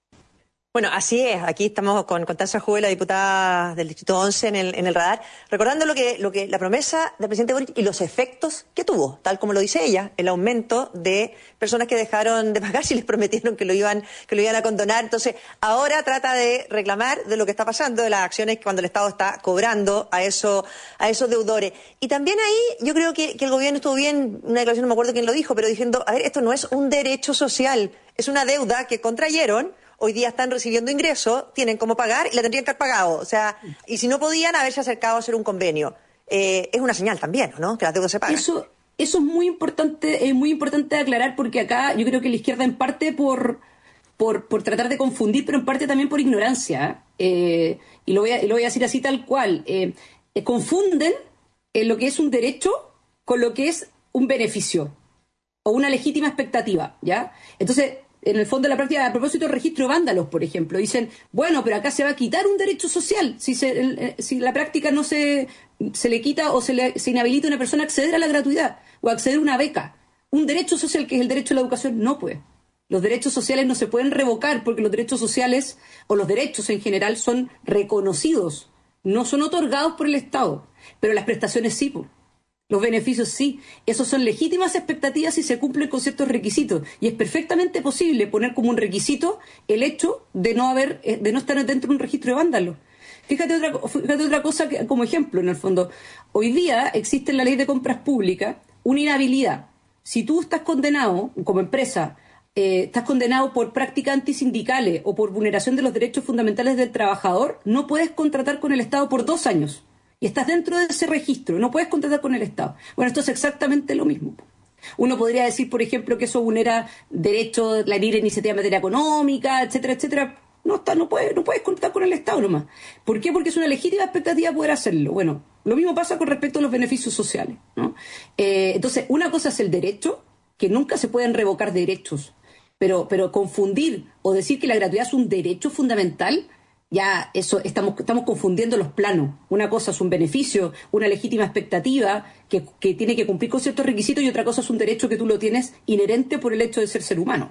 Bueno, así es. Aquí estamos con Constanza Juve, la diputada del Distrito once, en el, en el radar, recordando lo que, lo que la promesa del presidente Boric y los efectos que tuvo, tal como lo dice ella, el aumento de personas que dejaron de pagar si les prometieron que lo iban, que lo iban a condonar. Entonces, ahora trata de reclamar de lo que está pasando, de las acciones cuando el Estado está cobrando a, eso, a esos deudores. Y también ahí yo creo que, que el gobierno estuvo bien, una declaración, no me acuerdo quién lo dijo, pero diciendo, a ver, esto no es un derecho social, es una deuda que contrayeron. Hoy día están recibiendo ingresos, tienen cómo pagar y la tendrían que haber pagado. O sea, y si no podían, haberse acercado a hacer un convenio. Eh, es una señal también, ¿no? Que las deudas se pagan. Eso, eso es muy importante, es muy importante aclarar, porque acá yo creo que la izquierda, en parte por, por, por tratar de confundir, pero en parte también por ignorancia, eh, y, lo voy a, y lo voy a decir así tal cual, eh, eh, confunden eh, lo que es un derecho con lo que es un beneficio o una legítima expectativa, ¿ya? Entonces, en el fondo de la práctica, a propósito del registro de vándalos, por ejemplo, dicen, bueno, pero acá se va a quitar un derecho social si se, el, si la práctica no se, se le quita o se, le, se inhabilita a una persona a acceder a la gratuidad o a acceder a una beca. Un derecho social, que es el derecho a la educación, no puede. Los derechos sociales no se pueden revocar, porque los derechos sociales o los derechos en general son reconocidos, no son otorgados por el Estado, pero las prestaciones sí, pues. Los beneficios sí, esos son legítimas expectativas si se cumplen con ciertos requisitos, y es perfectamente posible poner como un requisito el hecho de no haber, de no estar dentro de un registro de vándalos. Fíjate otra, fíjate otra cosa que, como ejemplo, en el fondo, hoy día existe en la ley de compras públicas una inhabilidad. Si tú estás condenado como empresa, eh, estás condenado por prácticas antisindicales o por vulneración de los derechos fundamentales del trabajador, no puedes contratar con el Estado por dos años. Y estás dentro de ese registro, no puedes contratar con el Estado. Bueno, esto es exactamente lo mismo. Uno podría decir, por ejemplo, que eso vulnera derechos, la libre iniciativa en materia económica, etcétera, etcétera. No, está, no, puedes, no puedes contratar con el Estado nomás. ¿Por qué? Porque es una legítima expectativa poder hacerlo. Bueno, lo mismo pasa con respecto a los beneficios sociales, ¿no? Eh, entonces, una cosa es el derecho, que nunca se pueden revocar derechos, pero, pero confundir o decir que la gratuidad es un derecho fundamental, ya eso estamos, estamos confundiendo los planos. Una cosa es un beneficio, una legítima expectativa que, que tiene que cumplir con ciertos requisitos, y otra cosa es un derecho que tú lo tienes inherente por el hecho de ser ser humano.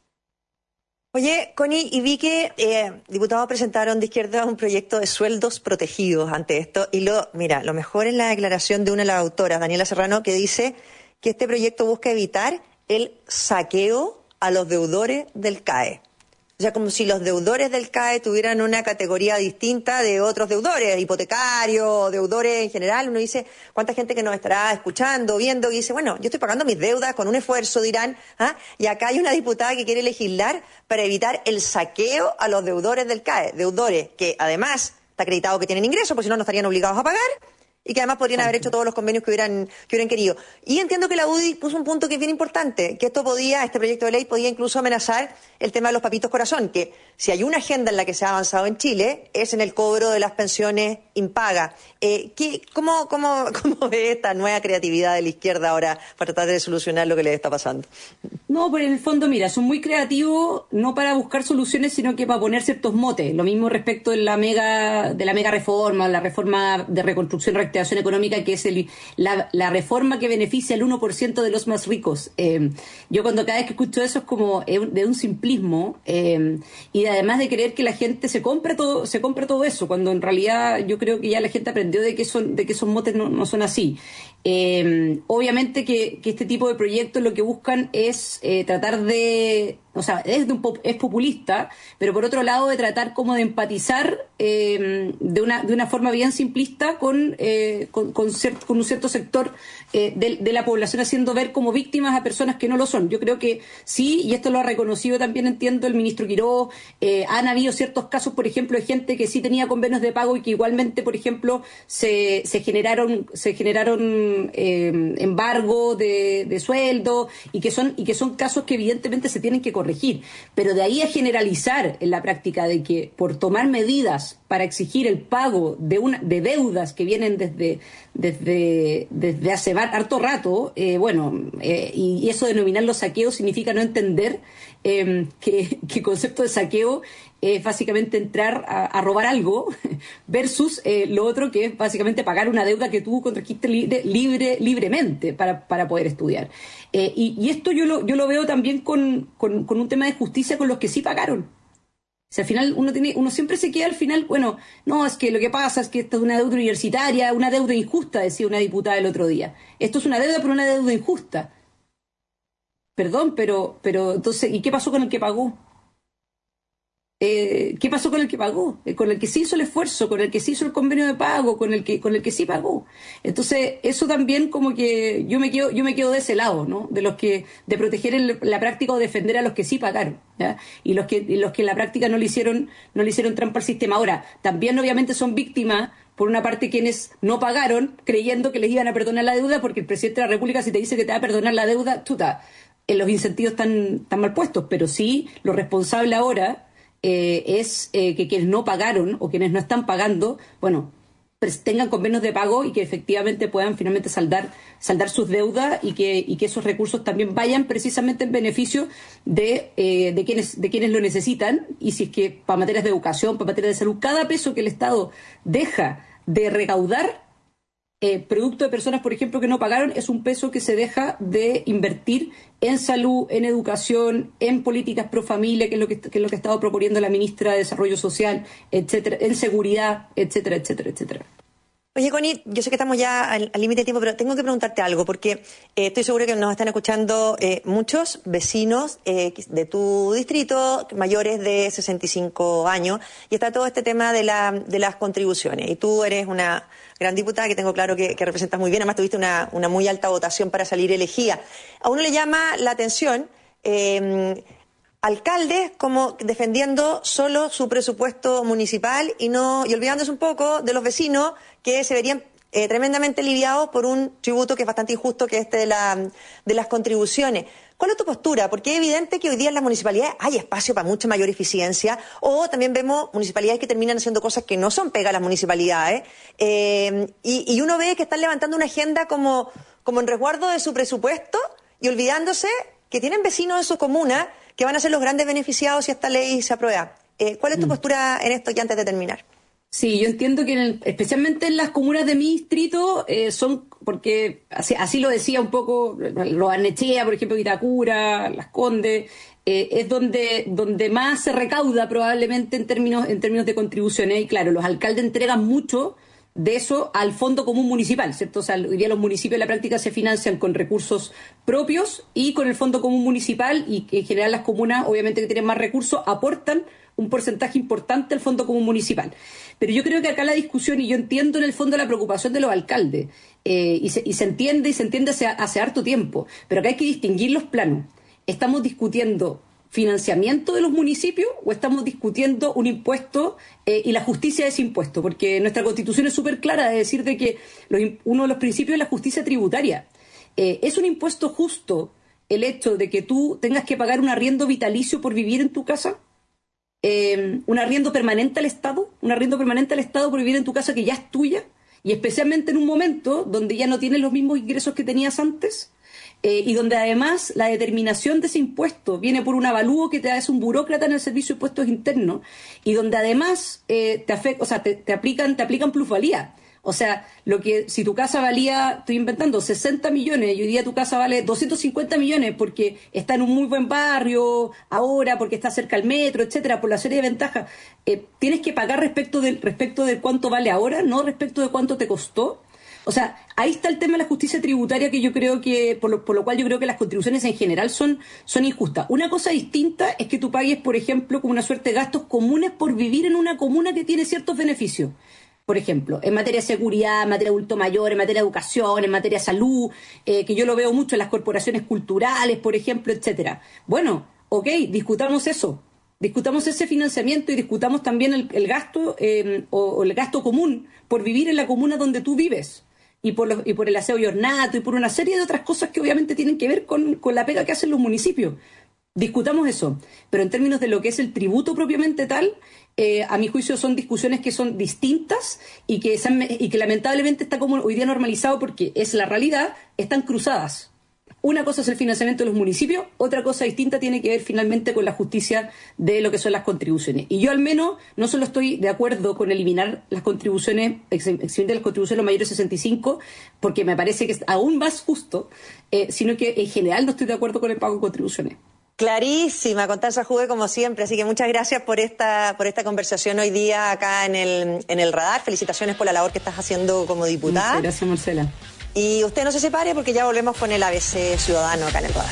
Oye, Connie, y vi que eh, diputados presentaron de izquierda un proyecto de sueldos protegidos ante esto, y lo, mira, lo mejor es la declaración de una de las autoras, Daniela Serrano, que dice que este proyecto busca evitar el saqueo a los deudores del C A E. O sea, como si los deudores del C A E tuvieran una categoría distinta de otros deudores, hipotecarios, deudores en general. Uno dice, ¿cuánta gente que nos estará escuchando, viendo, y dice, bueno, yo estoy pagando mis deudas con un esfuerzo, dirán, ¿ah? Y acá hay una diputada que quiere legislar para evitar el saqueo a los deudores del C A E. Deudores que además está acreditado que tienen ingresos, porque si no, no estarían obligados a pagar, y que además podrían haber hecho todos los convenios que hubieran, que hubieran querido. Y entiendo que la U D I puso un punto que es bien importante, que esto podía, este proyecto de ley podía incluso amenazar el tema de los papitos corazón, que si hay una agenda en la que se ha avanzado en Chile, es en el cobro de las pensiones impagas. Eh, ¿qué, cómo, cómo, ¿Cómo ve esta nueva creatividad de la izquierda ahora para tratar de solucionar lo que les está pasando? No, pero en el fondo, mira, son muy creativos, no para buscar soluciones, sino que para poner ciertos motes. Lo mismo respecto de la mega, de la mega reforma, la reforma de reconstrucción recta reactivación económica, que es el, la, la reforma que beneficia al uno por ciento de los más ricos. Eh, yo cuando cada vez que escucho eso es como de un simplismo, eh, y además de creer que la gente se compra todo, se compra todo eso, cuando en realidad yo creo que ya la gente aprendió de que son, de que esos motes no, no son así. Eh, obviamente que, que este tipo de proyectos lo que buscan es eh, tratar de, o sea, es, de un pop, es populista, pero por otro lado de tratar como de empatizar eh, de una de una forma bien simplista con eh, con, con, cert, con un cierto sector eh, de, de la población, haciendo ver como víctimas a personas que no lo son. Yo creo que sí, y esto lo ha reconocido también, entiendo, el ministro Quiró. Eh, han habido ciertos casos, por ejemplo, de gente que sí tenía convenios de pago y que igualmente, por ejemplo, se, se generaron se generaron eh, embargo de, de sueldo, y que son y que son casos que evidentemente se tienen que corregir. Pero de ahí a generalizar en la práctica de que por tomar medidas para exigir el pago de una de deudas que vienen desde desde desde hace harto rato, eh, bueno, eh, y eso denominar los saqueos significa no entender eh, que, que el concepto de saqueo es básicamente entrar a, a robar algo versus eh, lo otro, que es básicamente pagar una deuda que tú contrajiste libre, libre, libremente para, para poder estudiar. Eh, y, y esto yo lo, yo lo veo también con, con, con un tema de justicia con los que sí pagaron. O sea, al final uno tiene, uno siempre se queda al final, bueno, no, es que lo que pasa es que esto es una deuda universitaria, una deuda injusta, decía una diputada el otro día. Esto es una deuda, pero una deuda injusta. Perdón, pero, pero entonces, ¿y qué pasó con el que pagó? Eh, ¿Qué pasó con el que pagó? Eh, con el que sí hizo el esfuerzo, con el que sí hizo el convenio de pago, con el que con el que sí pagó. Entonces, eso también como que yo me quedo yo me quedo de ese lado, ¿no? De los que de proteger el, la práctica o defender a los que sí pagaron, ¿ya? Y los que y los que en la práctica no le hicieron no le hicieron trampa al sistema. Ahora, también obviamente son víctimas por una parte quienes no pagaron creyendo que les iban a perdonar la deuda, porque el presidente de la República, si te dice que te va a perdonar la deuda, chuta, eh, los incentivos están, están mal puestos. Pero sí, lo responsable ahora Eh, es eh, que quienes no pagaron o quienes no están pagando, bueno, tengan convenios de pago y que efectivamente puedan finalmente saldar saldar sus deudas, y que y que esos recursos también vayan precisamente en beneficio de eh, de quienes de quienes lo necesitan. Y si es que para materias de educación, para materias de salud, cada peso que el Estado deja de recaudar Eh, producto de personas, por ejemplo, que no pagaron, es un peso que se deja de invertir en salud, en educación, en políticas pro familia, que es lo que, que es lo que ha estado proponiendo la ministra de Desarrollo Social, etcétera, en seguridad, etcétera, etcétera, etcétera. Oye, Connie, yo sé que estamos ya al límite de tiempo, pero tengo que preguntarte algo, porque eh, estoy seguro que nos están escuchando eh, muchos vecinos eh, de tu distrito, mayores de sesenta y cinco años, y está todo este tema de, la, de las contribuciones. Y tú eres una gran diputada que tengo claro que, que representas muy bien, además tuviste una, una muy alta votación para salir elegida. A uno le llama la atención eh, alcaldes como defendiendo solo su presupuesto municipal y no y olvidándose un poco de los vecinos que se verían eh, tremendamente aliviados por un tributo que es bastante injusto, que es este de, la, de las contribuciones. ¿Cuál es tu postura? Porque es evidente que hoy día en las municipalidades hay espacio para mucha mayor eficiencia, o también vemos municipalidades que terminan haciendo cosas que no son pegas a las municipalidades, eh, y, y uno ve que están levantando una agenda como, como en resguardo de su presupuesto y olvidándose que tienen vecinos en su comuna que van a ser los grandes beneficiados si esta ley se aprueba. Eh, ¿Cuál es tu mm. postura en esto, ya antes de terminar? Sí, yo entiendo que en el, especialmente en las comunas de mi distrito eh, son, porque así, así lo decía un poco Lo Barnechea, por ejemplo, Vitacura, Las Condes, eh, es donde donde más se recauda probablemente en términos en términos de contribuciones. Y claro, los alcaldes entregan mucho de eso al Fondo Común Municipal, ¿cierto? O sea, hoy día los municipios en la práctica se financian con recursos propios y con el Fondo Común Municipal, y en general las comunas, obviamente que tienen más recursos, aportan un porcentaje importante al Fondo Común Municipal. Pero yo creo que acá la discusión, y yo entiendo en el fondo la preocupación de los alcaldes, eh, y, se, y se entiende, y se entiende hace, hace harto tiempo, pero acá hay que distinguir los planos. ¿Estamos discutiendo financiamiento de los municipios o estamos discutiendo un impuesto eh, y la justicia de ese impuesto? Porque nuestra Constitución es súper clara de decir de que los, uno de los principios es la justicia tributaria. Eh, ¿Es un impuesto justo el hecho de que tú tengas que pagar un arriendo vitalicio por vivir en tu casa? Eh, un arriendo permanente al Estado, un arriendo permanente al Estado por vivir en tu casa que ya es tuya, y especialmente en un momento donde ya no tienes los mismos ingresos que tenías antes, eh, y donde además la determinación de ese impuesto viene por un avalúo que te hace un burócrata en el Servicio de Impuestos Internos, y donde además eh, te, afect, o sea, te, te aplican te aplican plusvalía. O sea, lo que si tu casa valía, estoy inventando, sesenta millones y hoy día tu casa vale doscientos cincuenta millones porque está en un muy buen barrio ahora, porque está cerca al metro, etcétera, por la serie de ventajas, eh, tienes que pagar respecto de, respecto de cuánto vale ahora, no respecto de cuánto te costó. O sea, ahí está el tema de la justicia tributaria que yo creo que, por lo, por lo cual yo creo que las contribuciones en general son, son injustas. Una cosa distinta es que tú pagues, por ejemplo, como una suerte de gastos comunes por vivir en una comuna que tiene ciertos beneficios. Por ejemplo, en materia de seguridad, en materia de adulto mayor, en materia de educación, en materia de salud, eh, que yo lo veo mucho en las corporaciones culturales, por ejemplo, etcétera. Bueno, ok, discutamos eso. Discutamos ese financiamiento y discutamos también el, el gasto eh, o, o el gasto común por vivir en la comuna donde tú vives. Y por, los, y por el aseo y ornato y por una serie de otras cosas que obviamente tienen que ver con, con la pega que hacen los municipios. Discutamos eso, pero en términos de lo que es el tributo propiamente tal, eh, a mi juicio son discusiones que son distintas y que, y que lamentablemente está como hoy día normalizado porque es la realidad, están cruzadas. Una cosa es el financiamiento de los municipios, otra cosa distinta tiene que ver finalmente con la justicia de lo que son las contribuciones. Y yo al menos no solo estoy de acuerdo con eliminar las contribuciones, eximir de las contribuciones a los mayores de sesenta y cinco, porque me parece que es aún más justo, eh, sino que en general no estoy de acuerdo con el pago de contribuciones. Clarísima, Constanza Juve, como siempre. Así que muchas gracias por esta por esta conversación hoy día acá en el, en el Radar. Felicitaciones por la labor que estás haciendo como diputada. Muchas gracias, Marcela. Y usted no se separe porque ya volvemos con el A B C Ciudadano acá en el Radar.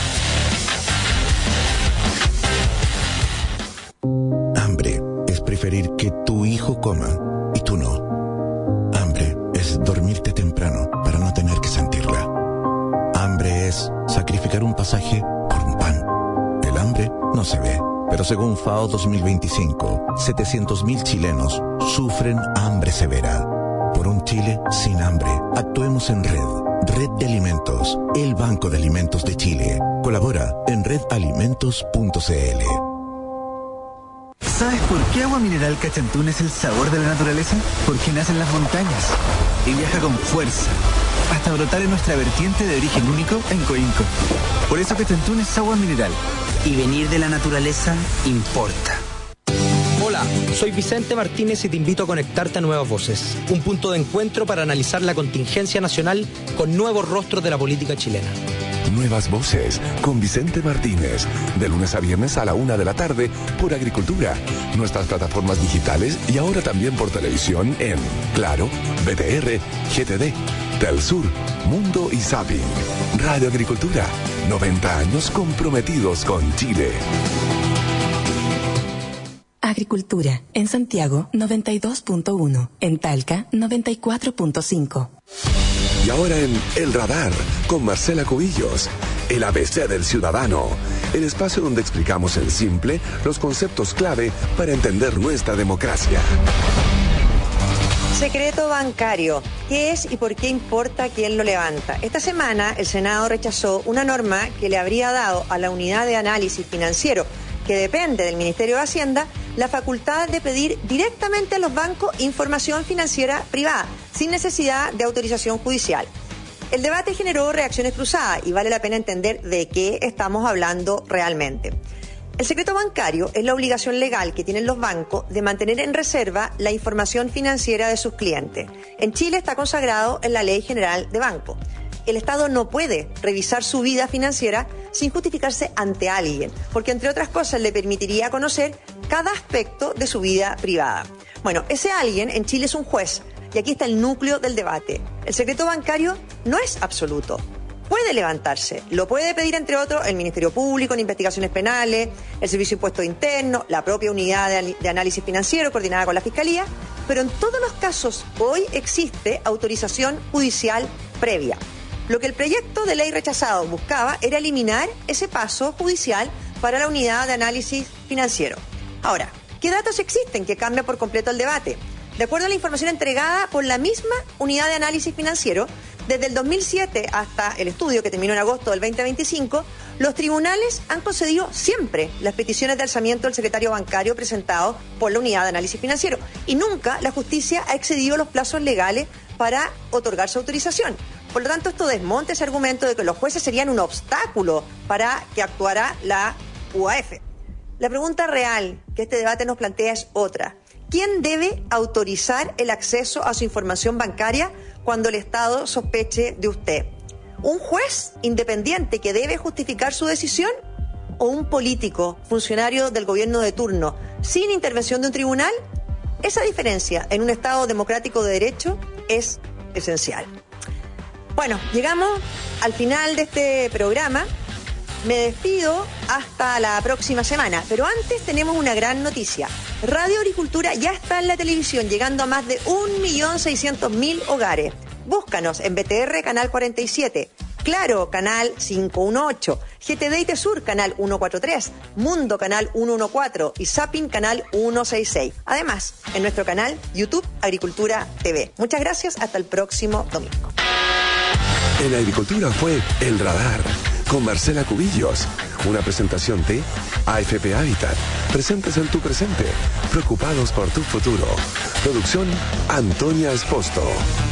Hambre es preferir que tu hijo coma y tú no. Hambre es dormirte temprano para no tener que sentirla. Hambre es sacrificar un pasaje por un pan. El hambre no se ve, pero según FAO dos mil veinticinco, setecientos mil chilenos sufren hambre severa. Por un Chile sin hambre, actuemos en Red. Red de Alimentos, el Banco de Alimentos de Chile. Colabora en red alimentos punto c l. ¿Sabes por qué Agua Mineral Cachantún es el sabor de la naturaleza? Porque nace en las montañas y viaja con fuerza hasta brotar en nuestra vertiente de origen único en Coinco. Por eso Cachantún es agua mineral. Y venir de la naturaleza importa. Hola, soy Vicente Martínez y te invito a conectarte a Nuevas Voces, un punto de encuentro para analizar la contingencia nacional con nuevos rostros de la política chilena. Nuevas Voces con Vicente Martínez, de lunes a viernes a la una de la tarde por Agricultura, nuestras plataformas digitales y ahora también por televisión en Claro, B T R, G T D, Telsur, Mundo y Zapping. Radio Agricultura, noventa años comprometidos con Chile. Agricultura, en Santiago noventa y dos punto uno, en Talca noventa y cuatro punto cinco. Y ahora en El Radar, con Marcela Cubillos, el A B C del Ciudadano, el espacio donde explicamos en simple los conceptos clave para entender nuestra democracia. Secreto bancario. ¿Qué es y por qué importa quién lo levanta? Esta semana el Senado rechazó una norma que le habría dado a la Unidad de Análisis Financiero, que depende del Ministerio de Hacienda, la facultad de pedir directamente a los bancos información financiera privada, sin necesidad de autorización judicial. El debate generó reacciones cruzadas y vale la pena entender de qué estamos hablando realmente. El secreto bancario es la obligación legal que tienen los bancos de mantener en reserva la información financiera de sus clientes. En Chile está consagrado en la Ley General de Bancos. El Estado no puede revisar su vida financiera sin justificarse ante alguien, porque entre otras cosas le permitiría conocer cada aspecto de su vida privada. Bueno, ese alguien en Chile es un juez, y aquí está el núcleo del debate. El secreto bancario no es absoluto. Puede levantarse, lo puede pedir entre otros el Ministerio Público en investigaciones penales, el Servicio de Impuestos Internos, la propia Unidad de, de Análisis Financiero coordinada con la Fiscalía, pero en todos los casos hoy existe autorización judicial previa. Lo que el proyecto de ley rechazado buscaba era eliminar ese paso judicial para la Unidad de Análisis Financiero. Ahora, ¿qué datos existen que cambian por completo el debate? De acuerdo a la información entregada por la misma Unidad de Análisis Financiero, desde el dos mil siete hasta el estudio que terminó en agosto del veinte veinticinco, los tribunales han concedido siempre las peticiones de alzamiento del secretario bancario presentado por la Unidad de Análisis Financiero y nunca la justicia ha excedido los plazos legales para otorgar su autorización. Por lo tanto, esto desmonta ese argumento de que los jueces serían un obstáculo para que actuara la U A F. La pregunta real que este debate nos plantea es otra. ¿quién debe autorizar el acceso a su información bancaria cuando el Estado sospeche de usted? ¿Un juez independiente que debe justificar su decisión? ¿O un político, funcionario del gobierno de turno, sin intervención de un tribunal? Esa diferencia en un Estado democrático de derecho es esencial. Bueno, llegamos al final de este programa. Me despido hasta la próxima semana, pero antes tenemos una gran noticia. Radio Agricultura ya está en la televisión, llegando a más de un millón seiscientos mil hogares. Búscanos en B T R Canal cuarenta y siete, Claro Canal quinientos dieciocho, G T D y Tesur Canal ciento cuarenta y tres, Mundo Canal ciento catorce y Zapping Canal ciento sesenta y seis. Además, en nuestro canal YouTube Agricultura T V. Muchas gracias, hasta el próximo domingo. En Agricultura fue El Radar, con Marcela Cubillos. Una presentación de A F P Habitat. Presentes en tu presente. Preocupados por tu futuro. Producción Antonia Esposto.